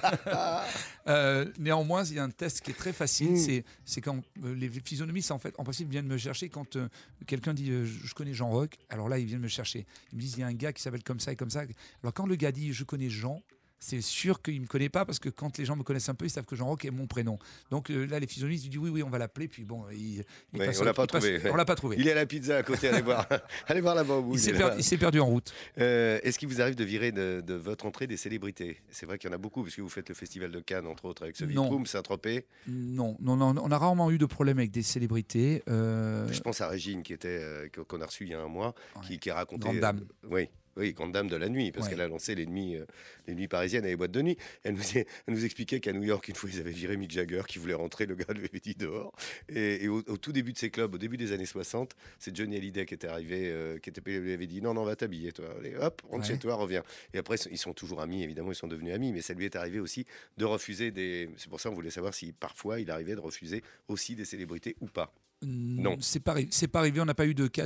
Néanmoins, il y a un test qui est très facile. C'est quand les physionomistes, en principe, viennent me chercher quand quelqu'un dit je connais Jean-Roch. Alors là, ils viennent me chercher. Ils me disent il y a un gars qui s'appelle comme ça et comme ça. Alors quand le gars dit je connais Jean, c'est sûr qu'il ne me connaît pas, parce que quand les gens me connaissent un peu, ils savent que Jean-Roch est mon prénom. Donc là, les physionomistes disent oui, on va l'appeler. Puis bon, on l'a pas trouvé. Il est à la pizza à côté, allez voir là-bas au bout. Il s'est perdu en route. Est-ce qu'il vous arrive de virer de votre entrée des célébrités? C'est vrai qu'il y en a beaucoup, parce que vous faites le festival de Cannes, entre autres, avec ce VIP-Room, Saint-Tropez. Non, on a rarement eu de problème avec des célébrités. Je pense à Régine, qu'on a reçue il y a un mois, qui a raconté... Grande dame. Oui, grande dame de la nuit, parce qu'elle a lancé les nuits parisiennes et les boîtes de nuit. Elle nous expliquait qu'à New York, une fois, ils avaient viré Mick Jagger, qui voulait rentrer, le gars lui avait dit dehors. Et au tout début de ces clubs, au début des années 60, c'est Johnny Hallyday qui était arrivé, lui avait dit non, va t'habiller, toi. Allez, hop, rentre chez toi, reviens. Et après, ils sont toujours amis, évidemment, ils sont devenus amis, mais ça lui est arrivé aussi de refuser des... C'est pour ça qu'on voulait savoir si parfois il arrivait de refuser aussi des célébrités ou pas. Non, c'est pas arrivé. On n'a pas eu de cas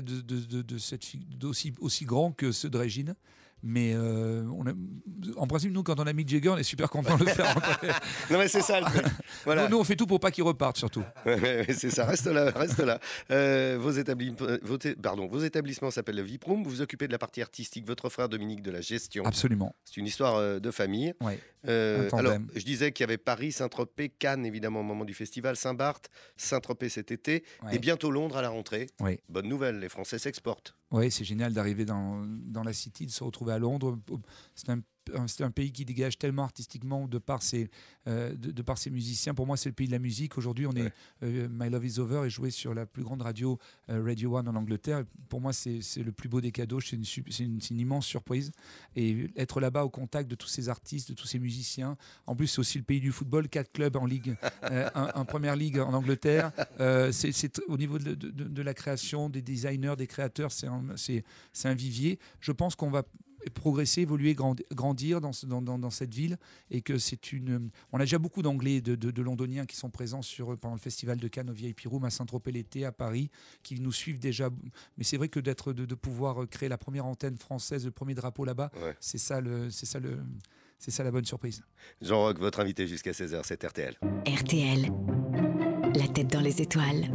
aussi grand que ceux de Régine. Mais en principe, nous, quand on a Mick Jagger, on est super content de le faire rentrer. Non, mais c'est ça le truc. Voilà. Nous, on fait tout pour pas qu'il reparte, surtout. C'est ça, reste là. Vos établissements s'appellent le VIP-Room. Vous vous occupez de la partie artistique. Votre frère Dominique de la gestion. Absolument. C'est une histoire de famille. Ouais. Alors, je disais qu'il y avait Paris, Saint-Tropez, Cannes, évidemment, au moment du festival, Saint-Barth, Saint-Tropez cet été, et bientôt Londres à la rentrée. Oui. Bonne nouvelle, les Français s'exportent. Oui, c'est génial d'arriver dans la City, de se retrouver à Londres. C'est un pays qui dégage tellement artistiquement de par ses musiciens. Pour moi, c'est le pays de la musique. Aujourd'hui, My Love Is Over est joué sur la plus grande radio, Radio 1 en Angleterre. Pour moi, c'est le plus beau des cadeaux. C'est une immense surprise. Et être là-bas au contact de tous ces artistes, de tous ces musiciens. En plus, c'est aussi le pays du football. 4 clubs en Ligue, en Première Ligue en Angleterre. C'est au niveau de la création, des designers, des créateurs, c'est un vivier. Je pense qu'on va progresser, évoluer, grandir dans cette ville, et que on a déjà beaucoup d'Anglais, de Londoniens qui sont présents pendant le festival de Cannes au VIP Room, à Saint-Tropez l'été, à Paris, qui nous suivent déjà. Mais c'est vrai que de pouvoir créer la première antenne française, le premier drapeau là-bas, c'est ça la bonne surprise. Jean-Roch, votre invité jusqu'à 16h, c'est RTL. RTL, la tête dans les étoiles.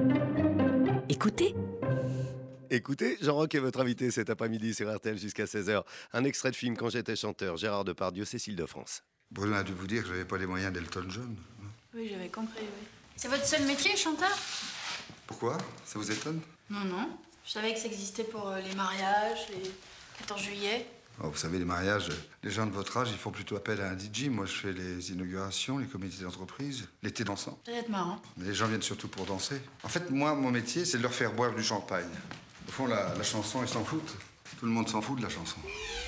Écoutez, Jean-Roch est votre invité cet après-midi sur RTL jusqu'à 16h. Un extrait de film Quand j'étais chanteur, Gérard Depardieu, Cécile de France. Bruno a dû vous dire que j'avais pas les moyens d'Elton John. Oui, j'avais compris, oui. C'est votre seul métier, chanteur? Pourquoi? Ça vous étonne? Non. Je savais que ça existait pour les mariages, 14 juillet. Oh, vous savez, les mariages, les gens de votre âge, ils font plutôt appel à un DJ. Moi, je fais les inaugurations, les comités d'entreprise, l'été dansant. Ça va être marrant. Mais les gens viennent surtout pour danser. En fait, moi, mon métier, c'est de leur faire boire du champagne. Au fond, la chanson, ils s'en foutent. Tout le monde s'en fout de la chanson.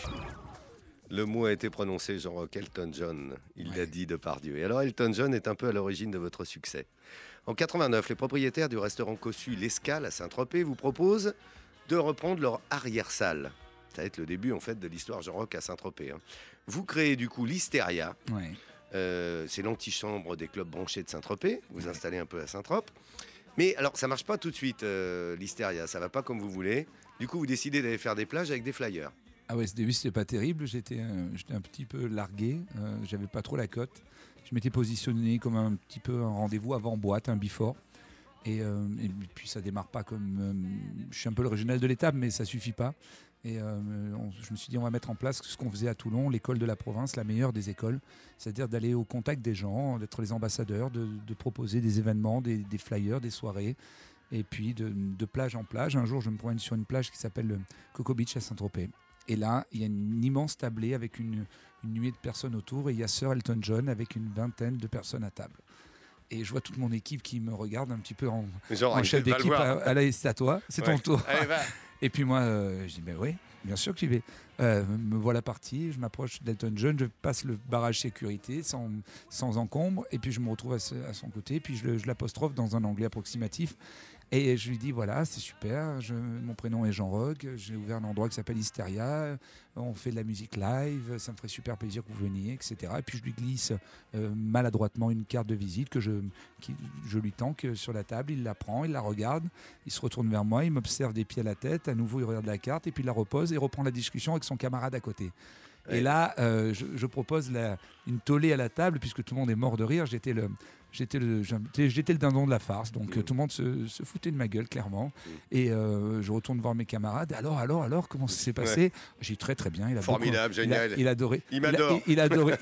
Le mot a été prononcé, Jean-Roch, Elton John. Il l'a dit Depardieu. Et alors, Elton John est un peu à l'origine de votre succès. En 89, les propriétaires du restaurant Cossu L'Escale à Saint-Tropez vous proposent de reprendre leur arrière-salle. Ça va être le début, en fait, de l'histoire Jean-Roch à Saint-Tropez. Vous créez du coup l'Hystéria. Ouais. C'est l'antichambre des clubs branchés de Saint-Tropez. Vous installez un peu à Saint-Tropez. Mais alors, ça marche pas tout de suite, l'Hystéria. Ça va pas comme vous voulez. Du coup, vous décidez d'aller faire des plages avec des flyers. Ah ouais, ce début, c'était pas terrible. J'étais un petit peu largué. J'avais pas trop la cote. Je m'étais positionné comme un petit peu un rendez-vous avant boîte, un before. Et puis, ça démarre pas comme... je suis un peu le régional de l'étape, mais ça suffit pas. Et je me suis dit, on va mettre en place ce qu'on faisait à Toulon, l'école de la province, la meilleure des écoles. C'est-à-dire d'aller au contact des gens, d'être les ambassadeurs, de proposer des événements, des flyers, des soirées. Et puis, de plage en plage. Un jour, je me promène sur une plage qui s'appelle Coco Beach à Saint-Tropez. Et là, il y a une immense tablée avec une nuée de personnes autour. Et il y a Sir Elton John avec une vingtaine de personnes à table. Et je vois toute mon équipe qui me regarde un petit peu en chef d'équipe. Allez, c'est à toi, c'est ton tour. Allez, va. Et puis moi, je dis, oui, bien sûr que j'y vais. Me voilà parti, je m'approche d'Elton John, je passe le barrage sécurité sans encombre. Et puis je me retrouve à son côté. Et puis je l'apostrophe dans un anglais approximatif. Et je lui dis, voilà, c'est super, mon prénom est Jean-Roch, j'ai ouvert un endroit qui s'appelle Hystéria, on fait de la musique live, ça me ferait super plaisir que vous veniez, etc. Et puis je lui glisse maladroitement une carte de visite que je lui tanque sur la table, il la prend, il la regarde, il se retourne vers moi, il m'observe des pieds à la tête, à nouveau il regarde la carte et puis il la repose et reprend la discussion avec son camarade à côté. Et là, je propose une tollée à la table, puisque tout le monde est mort de rire. J'étais le dindon de la farce, donc tout le monde se foutait de ma gueule, clairement. Et je retourne voir mes camarades. Alors, comment ça s'est passé ? J'ai dit très bien. Formidable, génial. Il adorait. Il m'adore. Il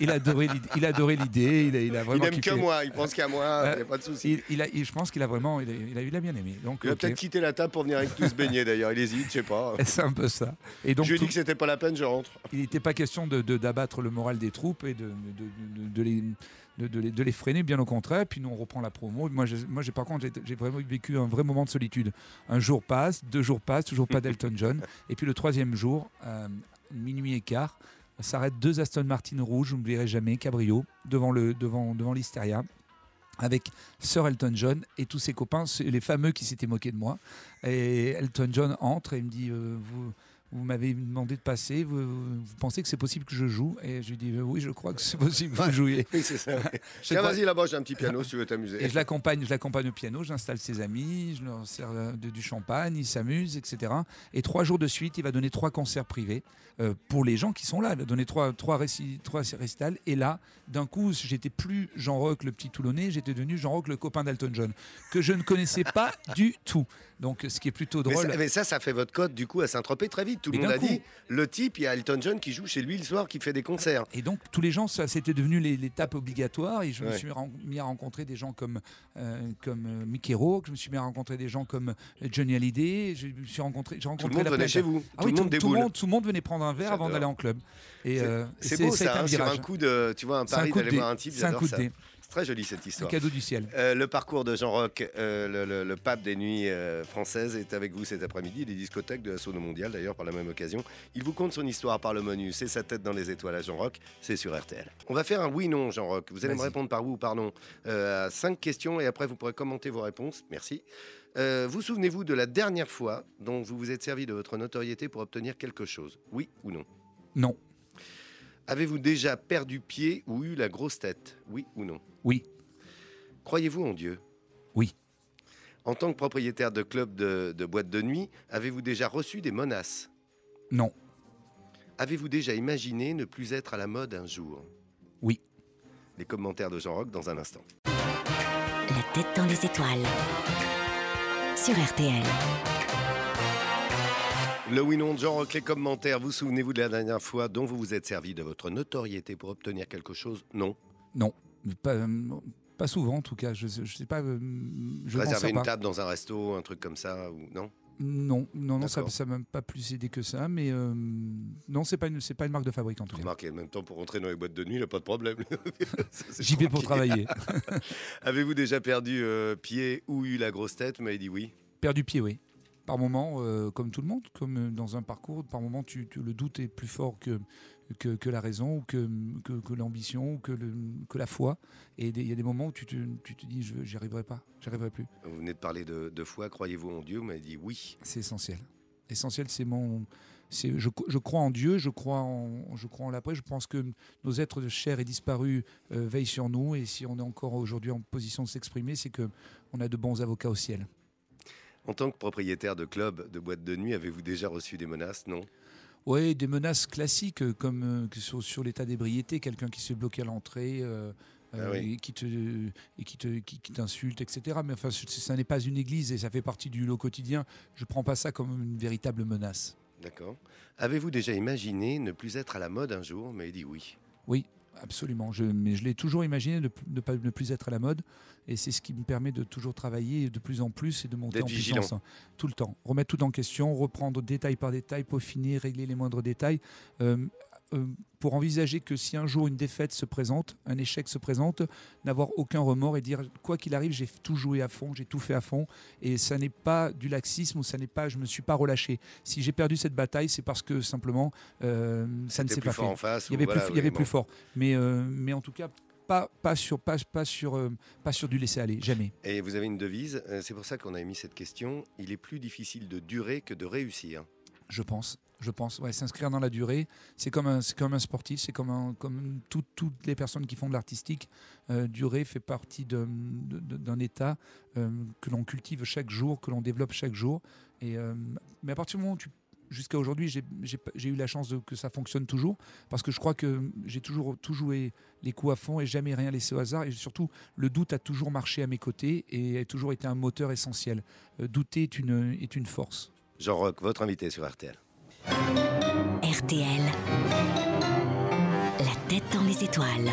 adorait l'idée. Il a vraiment il n'aime que moi, il pense qu'à moi, il n'y a pas de souci. Je pense qu'il a vraiment, il a bien aimé. Donc, il va peut-être quitter la table pour venir avec nous se baigner d'ailleurs. Il hésite, je sais pas. C'est un peu ça. Et donc, je lui ai dit que c'était pas la peine, je rentre. Il n'était pas question d'abattre le moral des troupes et de les freiner, bien au contraire. Puis nous, on reprend la promo. Moi, par contre, j'ai vraiment vécu un vrai moment de solitude. Un jour passe, 2 jours passent, toujours pas d'Elton John. Et puis le 3e jour, minuit et quart, s'arrêtent 2 Aston Martin rouges, je n'oublierai jamais, cabrio, devant l'Hystéria, avec Sir Elton John et tous ses copains, les fameux qui s'étaient moqués de moi. Et Elton John entre et me dit vous m'avez demandé de passer, vous pensez que c'est possible que je joue ? Et je lui dis oui, je crois que c'est possible que vous jouiez. Oui, c'est ça. Tiens, vas-y là-bas, j'ai un petit piano si tu veux t'amuser. Et je l'accompagne au piano, j'installe ses amis, je leur sers du champagne, ils s'amusent, etc. Et 3 jours de suite, il va donner 3 concerts privés pour les gens qui sont là. Il va donner 3 récitals. Et là, d'un coup, j'étais plus Jean-Roch le petit Toulonnais, j'étais devenu Jean-Roch le copain d'Elton John, que je ne connaissais pas du tout. Donc, ce qui est plutôt drôle. Mais ça fait votre cote du coup à Saint-Tropez très vite. Tout le monde a dit, le type, il y a Elton John qui joue chez lui le soir, qui fait des concerts. Et donc, tous les gens, ça c'était devenu l'étape obligatoire. Et je me suis mis à rencontrer des gens comme Mickey Rourke, je me suis mis à rencontrer des gens comme Johnny Hallyday. J'ai rencontré tout le monde venait chez vous. Tout le monde venait prendre un verre avant d'aller en club. Et c'est beau ça, sur un coup de, tu vois, un pari d'aller voir un type, j'adore ça. C'est très joli cette histoire. Un cadeau du ciel. Le parcours de Jean-Roch, le pape des nuits françaises, est avec vous cet après-midi. Les discothèques de la Sono Mondiale, d'ailleurs, par la même occasion. Il vous conte son histoire par le menu. C'est sa tête dans les étoiles à Jean-Roch. C'est sur RTL. On va faire un oui-non, Jean-Roch. Vous allez me répondre par oui ou par non à 5 questions et après vous pourrez commenter vos réponses. Merci. Vous souvenez-vous de la dernière fois dont vous vous êtes servi de votre notoriété pour obtenir quelque chose ? Oui ou non ? Non. Avez-vous déjà perdu pied ou eu la grosse tête ? Oui ou non ? Oui. Croyez-vous en Dieu ? Oui. En tant que propriétaire de club de boîte de nuit, avez-vous déjà reçu des menaces ? Non. Avez-vous déjà imaginé ne plus être à la mode un jour ? Oui. Les commentaires de Jean-Roch dans un instant. La tête dans les étoiles. Sur RTL. Le oui-non de Jean-Roch, les commentaires. Vous souvenez-vous de la dernière fois dont vous vous êtes servi de votre notoriété pour obtenir quelque chose ? Non. Non. Pas souvent en tout cas. Je sais pas. Je réserver une table dans un resto, un truc comme ça ou non ? Non, ça m'a pas plus aidé que ça, mais non, c'est pas une marque de fabrique en tout cas. Remarquez, en même temps, pour rentrer dans les boîtes de nuit, il n'y a pas de problème. J'y vais pour travailler. Avez-vous déjà perdu pied ou eu la grosse tête? Vous m'avez dit oui. Perdu pied, oui. Par moment, comme tout le monde, comme dans un parcours, par moment, le doute est plus fort que la raison, ou que l'ambition, ou que la foi. Et il y a des moments où tu te dis, j'y arriverai pas, j'y arriverai plus. Vous venez de parler de foi, croyez-vous en Dieu? Vous m'avez dit oui. C'est essentiel. Essentiel, je crois en Dieu, je crois en l'après. Je pense que nos êtres de chair et disparus veillent sur nous. Et si on est encore aujourd'hui en position de s'exprimer, c'est qu'on a de bons avocats au ciel. En tant que propriétaire de club, de boîte de nuit, avez-vous déjà reçu des menaces? Non. Oui, des menaces classiques comme sur l'état d'ébriété, quelqu'un qui se bloque à l'entrée et qui t'insulte, etc. Mais enfin, ça n'est pas une église et ça fait partie du lot quotidien. Je ne prends pas ça comme une véritable menace. D'accord. Avez-vous déjà imaginé ne plus être à la mode un jour? Mais il dit oui. Oui, absolument. Mais je l'ai toujours imaginé ne plus être à la mode. Et c'est ce qui me permet de toujours travailler de plus en plus et de monter en puissance. Tout le temps. Remettre tout en question, reprendre détail par détail, peaufiner, régler les moindres détails. Pour envisager que si un jour une défaite se présente, un échec se présente, n'avoir aucun remords et dire quoi qu'il arrive, j'ai tout joué à fond, j'ai tout fait à fond. Et ça n'est pas du laxisme ou ça n'est pas, je me suis pas relâché. Si j'ai perdu cette bataille, c'est parce que simplement ça ne s'est pas fait. En face, il y avait plus fort. Mais en tout cas, pas sur du laisser-aller, jamais. Et vous avez une devise, c'est pour ça qu'on a émis cette question. Il est plus difficile de durer que de réussir. Je pense. Ouais, s'inscrire dans la durée, c'est comme un sportif, c'est comme toutes les personnes qui font de l'artistique. Durer fait partie d'un état que l'on cultive chaque jour, que l'on développe chaque jour. Mais à partir du moment où jusqu'à aujourd'hui, j'ai eu la chance que ça fonctionne toujours, parce que je crois que j'ai toujours tout joué les coups à fond et jamais rien laissé au hasard. Et surtout, le doute a toujours marché à mes côtés et a toujours été un moteur essentiel. Douter est une force. Jean Rock, votre invité sur RTL. RTL, la tête dans les étoiles.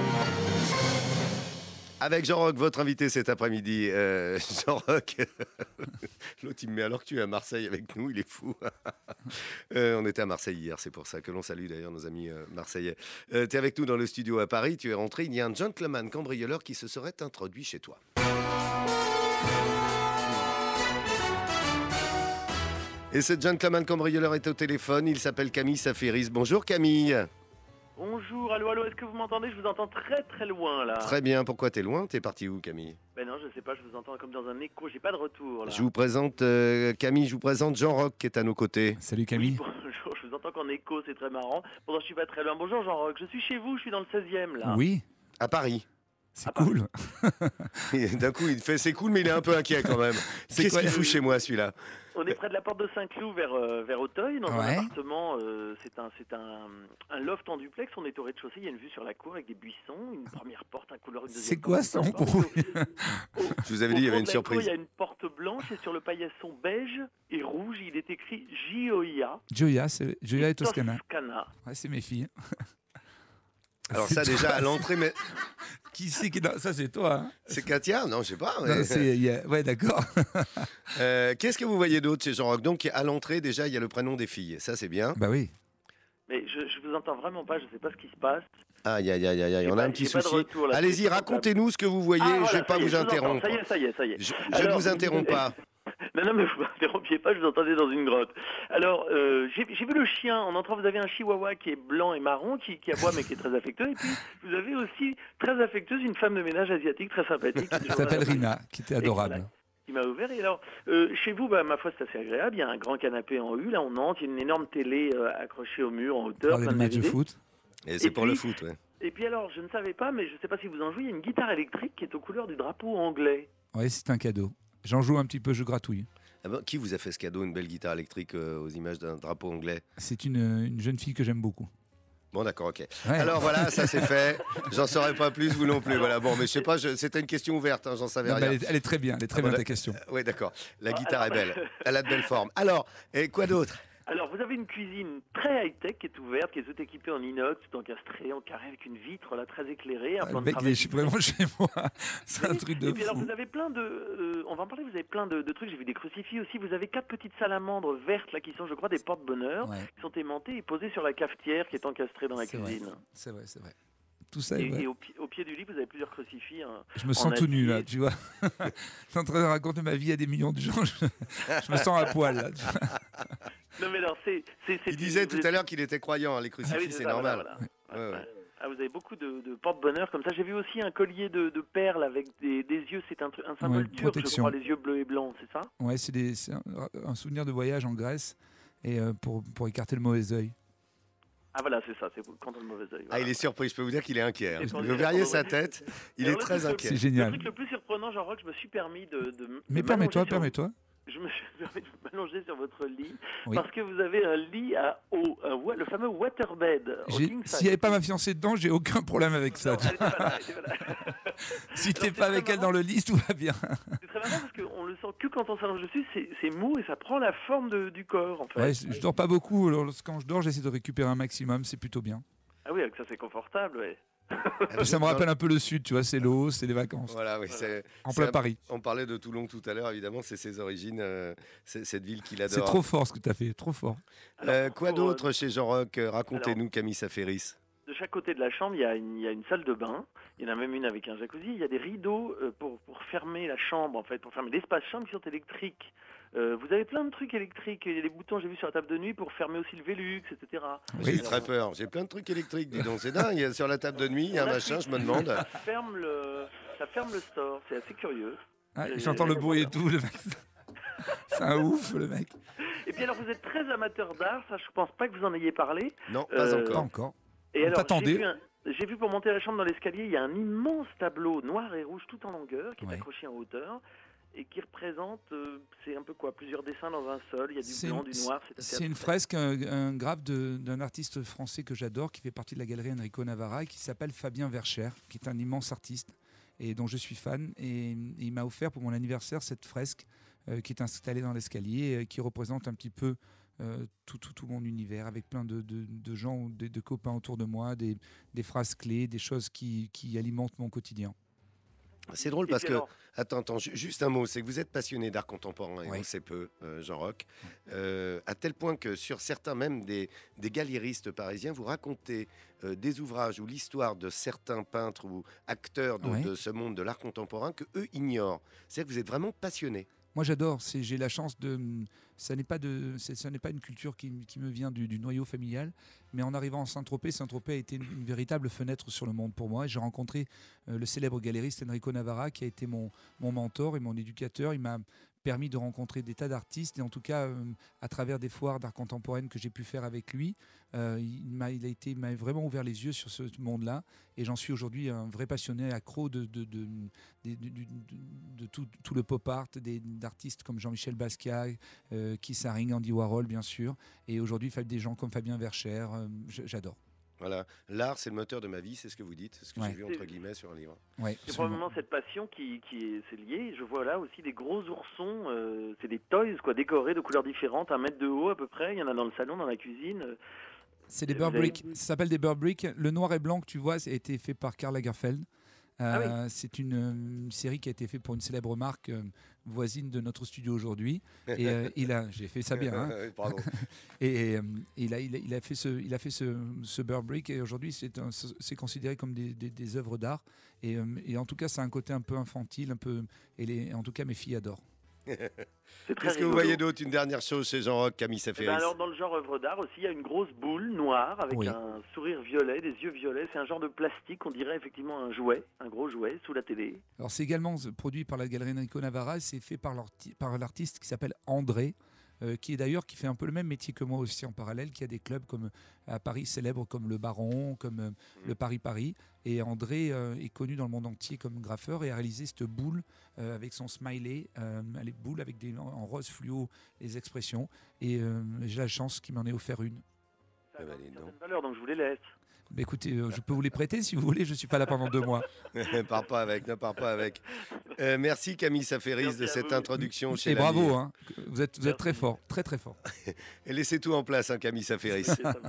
Avec Jean Rock, votre invité cet après-midi. Jean Rock, l'autre il me met alors que tu es à Marseille avec nous, il est fou. On était à Marseille hier, c'est pour ça que l'on salue d'ailleurs nos amis marseillais. Tu es avec nous dans le studio à Paris, tu es rentré, il y a un gentleman cambrioleur qui se serait introduit chez toi. Et ce gentleman cambrioleur est au téléphone, il s'appelle Camille Safiris. Bonjour Camille. Bonjour, allô, est-ce que vous m'entendez? Je vous entends très très loin là. Très bien, pourquoi t'es loin? T'es parti où Camille? Ben non, je sais pas, je vous entends comme dans un écho, j'ai pas de retour là. Je vous présente Camille, je vous présente Jean Rock qui est à nos côtés. Salut Camille. Oui, bonjour, je vous entends qu'en écho, c'est très marrant. Pourtant je suis pas très loin. Bonjour Jean Rock, je suis chez vous, je suis dans le 16e là. Oui. À Paris. C'est cool. D'un coup, il fait c'est cool, mais il est un peu inquiet quand même. Qu'est-ce qu'il fout chez moi celui-là? On est près de la porte de Saint-Cloud vers Auteuil, dans un appartement. C'est un loft en duplex. On est au rez-de-chaussée. Il y a une vue sur la cour avec des buissons, une première porte, un couloir, une deuxième. C'est quoi ça? Je vous avais dit, il y avait une surprise. Il y a une porte blanche et sur le paillasson beige et rouge, il est écrit Gioia. Gioia et Toscana. Ouais, c'est mes filles. Alors ça déjà à l'entrée, mais qui c'est qui ça c'est toi hein? C'est Katia? Non, je sais pas. Ouais, d'accord. Qu'est-ce que vous voyez d'autre chez Jean Rock? Donc à l'entrée déjà il y a le prénom des filles, ça c'est bien. Bah oui. Mais je vous entends vraiment pas, je sais pas ce qui se passe. Aïe, on a un petit souci. Allez-y, racontez-nous ce que vous voyez, je ne vais pas vous interrompre. Ça y est. Je ne vous interromps pas. Non, mais vous ne m'interrompiez pas, je vous entendais dans une grotte. Alors, j'ai vu le chien. En entrant, vous avez un chihuahua qui est blanc et marron, qui aboie mais qui est très affectueux. Et puis, vous avez aussi, très affectueuse, une femme de ménage asiatique très sympathique. Qui s'appelle Rina, qui était adorable. Voilà, qui m'a ouvert. Et alors, chez vous, ma foi, c'est assez agréable. Il y a un grand canapé en U, là, on entre. Il y a une énorme télé accrochée au mur en hauteur. Des matchs de foot. Et c'est pour le foot, ouais. Et puis alors, je ne savais pas, mais je ne sais pas si vous en jouez, il y a une guitare électrique qui est aux couleurs du drapeau anglais. Oui, c'est un cadeau. J'en joue un petit peu, je gratouille. Ah ben, qui vous a fait ce cadeau, une belle guitare électrique aux images d'un drapeau anglais? C'est une jeune fille que j'aime beaucoup. Bon d'accord, ok. Ouais. Alors voilà, ça c'est fait. J'en saurais pas plus, vous non plus. Voilà, bon, mais je sais pas, c'était une question ouverte, hein, j'en savais rien. Elle est très bien, ta question. Oui, d'accord. La guitare est belle, elle a de belles formes. Alors, et quoi d'autre? Alors, vous avez une cuisine très high-tech qui est ouverte, qui est toute équipée en inox, tout encastré, en carré, avec une vitre là très éclairée. Le mec, je suis vraiment chez moi. C'est un truc de et puis fou. alors, vous avez plein de... on va en parler, vous avez plein de trucs. J'ai vu des crucifix aussi. Vous avez 4 petites salamandres vertes là qui sont, je crois, des porte-bonheur, qui sont aimantées et posées sur la cafetière qui est encastrée dans la cuisine. C'est vrai. Tout ça est vrai. Et au pied du lit, vous avez plusieurs crucifix. Je me sens tout nu là, tu vois. Je suis en train de raconter ma vie à des millions de gens. Je me sens à poil là. Non mais alors Il disait tout à l'heure qu'il était croyant, les crucifix, c'est normal. Voilà. Ouais. Ah, vous avez beaucoup de porte-bonheur comme ça. J'ai vu aussi un collier de perles avec des yeux. C'est un symbole turc, je crois, les yeux bleus et blancs, c'est ça? Ouais, c'est un souvenir de voyage en Grèce et pour écarter le mauvais œil. Ah voilà, c'est ça, c'est contre le mauvais œil. Voilà. Ah, il est surpris, je peux vous dire qu'il est inquiet. Vous verriez sa tête, il est très inquiet. C'est génial. Le truc le plus surprenant, Jean-Roch, je me suis permis de Mais permets-toi. Je me suis permis de m'allonger sur votre lit parce que vous avez un lit à eau, le fameux waterbed. S'il n'y avait pas ma fiancée dedans, j'ai aucun problème avec ça. Si tu n'es pas avec elle dans le lit, tout va bien. C'est très marrant parce qu'on le sent que quand on s'allonge dessus, c'est mou et ça prend la forme du corps en fait. Ouais, je dors pas beaucoup, alors quand je dors, j'essaie de récupérer un maximum, c'est plutôt bien. Ah oui, avec ça c'est confortable, ouais. Ça me rappelle un peu le sud, tu vois, c'est l'eau, c'est les vacances. Voilà, oui, en plein Paris. On parlait de Toulon tout à l'heure, évidemment, c'est ses origines, cette ville qu'il adore. C'est trop fort ce que tu as fait, trop fort. Quoi d'autre chez Jean Roch? Racontez-nous, Camille Saferis. De chaque côté de la chambre, il y a une salle de bain. Il y en a même une avec un jacuzzi. Il y a des rideaux pour fermer la chambre, en fait, pour fermer l'espace chambre qui sont électriques. Vous avez plein de trucs électriques. Il y a des boutons, j'ai vu sur la table de nuit, pour fermer aussi le Velux, etc. J'ai très peur. J'ai plein de trucs électriques, dis donc. C'est dingue. Sur la table de nuit, il y a un machin, je me demande. Ça ferme le store. C'est assez curieux. Ah, j'entends le bruit et tout. Le mec. C'est un ouf, le mec. Et puis alors, vous êtes très amateur d'art. Ça, je pense pas que vous en ayez parlé. Non, pas encore. Pas encore. Et alors, j'ai vu pour monter la chambre dans l'escalier, il y a un immense tableau noir et rouge tout en longueur qui est accroché en hauteur et qui représente, c'est un peu quoi, plusieurs dessins dans un seul. Il y a du blanc, du noir. C'est une fresque, un graphe d'un artiste français que j'adore, qui fait partie de la galerie Enrico Navarra, qui s'appelle Fabien Vercher, qui est un immense artiste et dont je suis fan. Et il m'a offert pour mon anniversaire cette fresque qui est installée dans l'escalier, qui représente un petit peu tout mon univers, avec plein de gens, de copains autour de moi, des phrases clés, des choses qui alimentent mon quotidien. C'est drôle parce que, attends, juste un mot, c'est que vous êtes passionné d'art contemporain, et on le sait peu, Jean Roch, à tel point que sur certains, même des galéristes parisiens, vous racontez des ouvrages ou l'histoire de certains peintres ou acteurs de ce monde de l'art contemporain que eux ignorent. C'est-à-dire que vous êtes vraiment passionné. Moi, j'adore. J'ai la chance de. Ça n'est pas une culture qui me vient du noyau familial, mais en arrivant à Saint-Tropez a été une véritable fenêtre sur le monde pour moi. Et j'ai rencontré le célèbre galériste Enrico Navarra, qui a été mon mentor et mon éducateur. Il m'a permis de rencontrer des tas d'artistes, et en tout cas, à travers des foires d'art contemporaine que j'ai pu faire avec lui, il m'a vraiment ouvert les yeux sur ce monde-là, et j'en suis aujourd'hui un vrai passionné, accro de tout le pop art, d'artistes comme Jean-Michel Basquiat, Keith Haring, Andy Warhol, bien sûr, et aujourd'hui des gens comme Fabien Vercher, j'adore. Voilà, l'art c'est le moteur de ma vie, c'est ce que vous dites, c'est ce que j'ai vu entre guillemets sur un livre. Ouais, c'est probablement cette passion qui c'est lié. Je vois là aussi des gros oursons, c'est des toys quoi, décorés de couleurs différentes, 1 mètre de haut à peu près. Il y en a dans le salon, dans la cuisine. C'est des Burberry, ça s'appelle des Burberry. Le noir et blanc que tu vois, ça a été fait par Karl Lagerfeld. C'est une série qui a été faite pour une célèbre marque voisine de notre studio aujourd'hui. Et j'ai fait ça bien. Hein. Pardon. Et il a fait ce Burberry, et aujourd'hui c'est considéré comme des œuvres d'art. Et en tout cas, ça a un côté un peu infantile, en tout cas mes filles adorent. Qu'est-ce que vous voyez d'autre? Une dernière chose chez Jean Roch, Camille Saferis. Alors dans le genre œuvre d'art aussi, il y a une grosse boule noire avec un sourire violet, des yeux violets. C'est un genre de plastique, on dirait effectivement un jouet, un gros jouet sous la télé. Alors c'est également produit par la galerie Enrico Navarra. C'est fait par l'artiste qui s'appelle André. Qui fait un peu le même métier que moi aussi en parallèle, qui a des clubs comme à Paris célèbres comme le Baron, comme le Paris. Et André est connu dans le monde entier comme graffeur et a réalisé cette boule avec son smiley, les boules avec en rose fluo les expressions. Et j'ai la chance qu'il m'en ait offert une. Ça a une certaine valeur, donc je vous les laisse. Bah écoutez, je peux vous les prêter si vous voulez, je ne suis pas là pendant 2 mois. Ne pars pas avec. Merci Camille Saferis de cette introduction chez Et bravo, hein. Vous êtes très fort, très très fort. Et laissez tout en place, hein, Camille Saferis.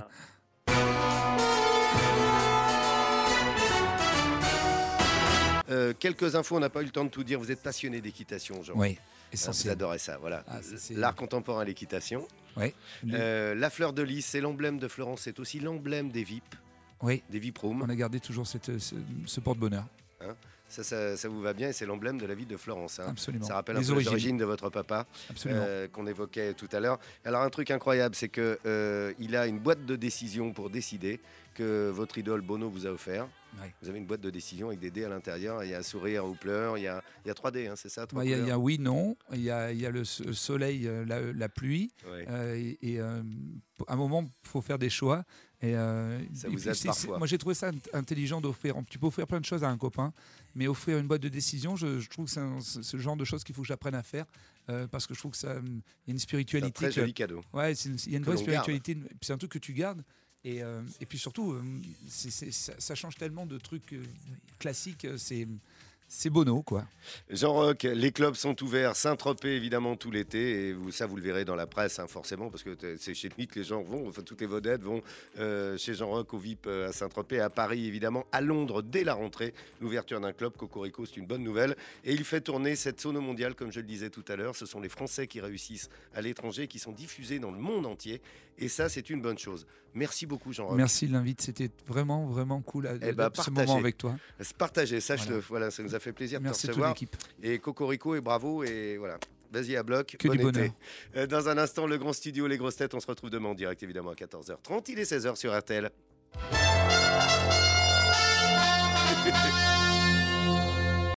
Quelques infos, on n'a pas eu le temps de tout dire. Vous êtes passionné d'équitation, Jean. Oui, essentiel. Vous adorez ça, voilà. L'art contemporain, l'équitation. Oui. La fleur de lys, c'est l'emblème de Florence, c'est aussi l'emblème des VIP. Oui. Des VIP Room. On a gardé toujours ce porte-bonheur. Hein, ça vous va bien et c'est l'emblème de la ville de Florence. Hein. Absolument. Ça rappelle un peu les origines de votre papa qu'on évoquait tout à l'heure. Alors un truc incroyable, c'est qu'il a une boîte de décision pour décider que votre idole Bono vous a offert. Oui. Vous avez une boîte de décision avec des dés à l'intérieur. Il y a un sourire ou pleurs. Il y a 3 dés, hein, c'est ça? Il y a oui, non. Il y a le soleil, la pluie. Ouais. À un moment, il faut faire des choix. Ça vous aide parfois. Moi, j'ai trouvé ça intelligent d'offrir. Tu peux offrir plein de choses à un copain, mais offrir une boîte de décision, je trouve que c'est le genre de choses qu'il faut que j'apprenne à faire. Parce que je trouve que ça, il y a une spiritualité. C'est un très joli cadeau. Ouais, il y a une vraie spiritualité. C'est un truc que tu gardes. Et puis surtout, ça change tellement de trucs classiques. C'est Bono, quoi. Jean-Roch, les clubs sont ouverts, Saint-Tropez évidemment tout l'été, et ça vous le verrez dans la presse, hein, forcément, parce que c'est chez lui que les gens vont, enfin toutes les vedettes vont chez Jean-Roch au VIP à Saint-Tropez, à Paris évidemment, à Londres dès la rentrée, l'ouverture d'un club, Cocorico, c'est une bonne nouvelle, et il fait tourner cette sono mondiale, comme je le disais tout à l'heure, ce sont les Français qui réussissent à l'étranger, qui sont diffusés dans le monde entier, et ça c'est une bonne chose. Merci beaucoup Jean-Roch. Merci de l'invite, c'était vraiment vraiment cool ce moment avec toi. Partagez, sache-le, voilà, ça nous a fait plaisir de te recevoir. Toute l'équipe. Et Cocorico et bravo et voilà. Vas-y à bloc. Que bon du bonheur. Dans un instant, le grand studio Les Grosses Têtes, on se retrouve demain en direct évidemment à 14h30. Il est 16h sur RTL.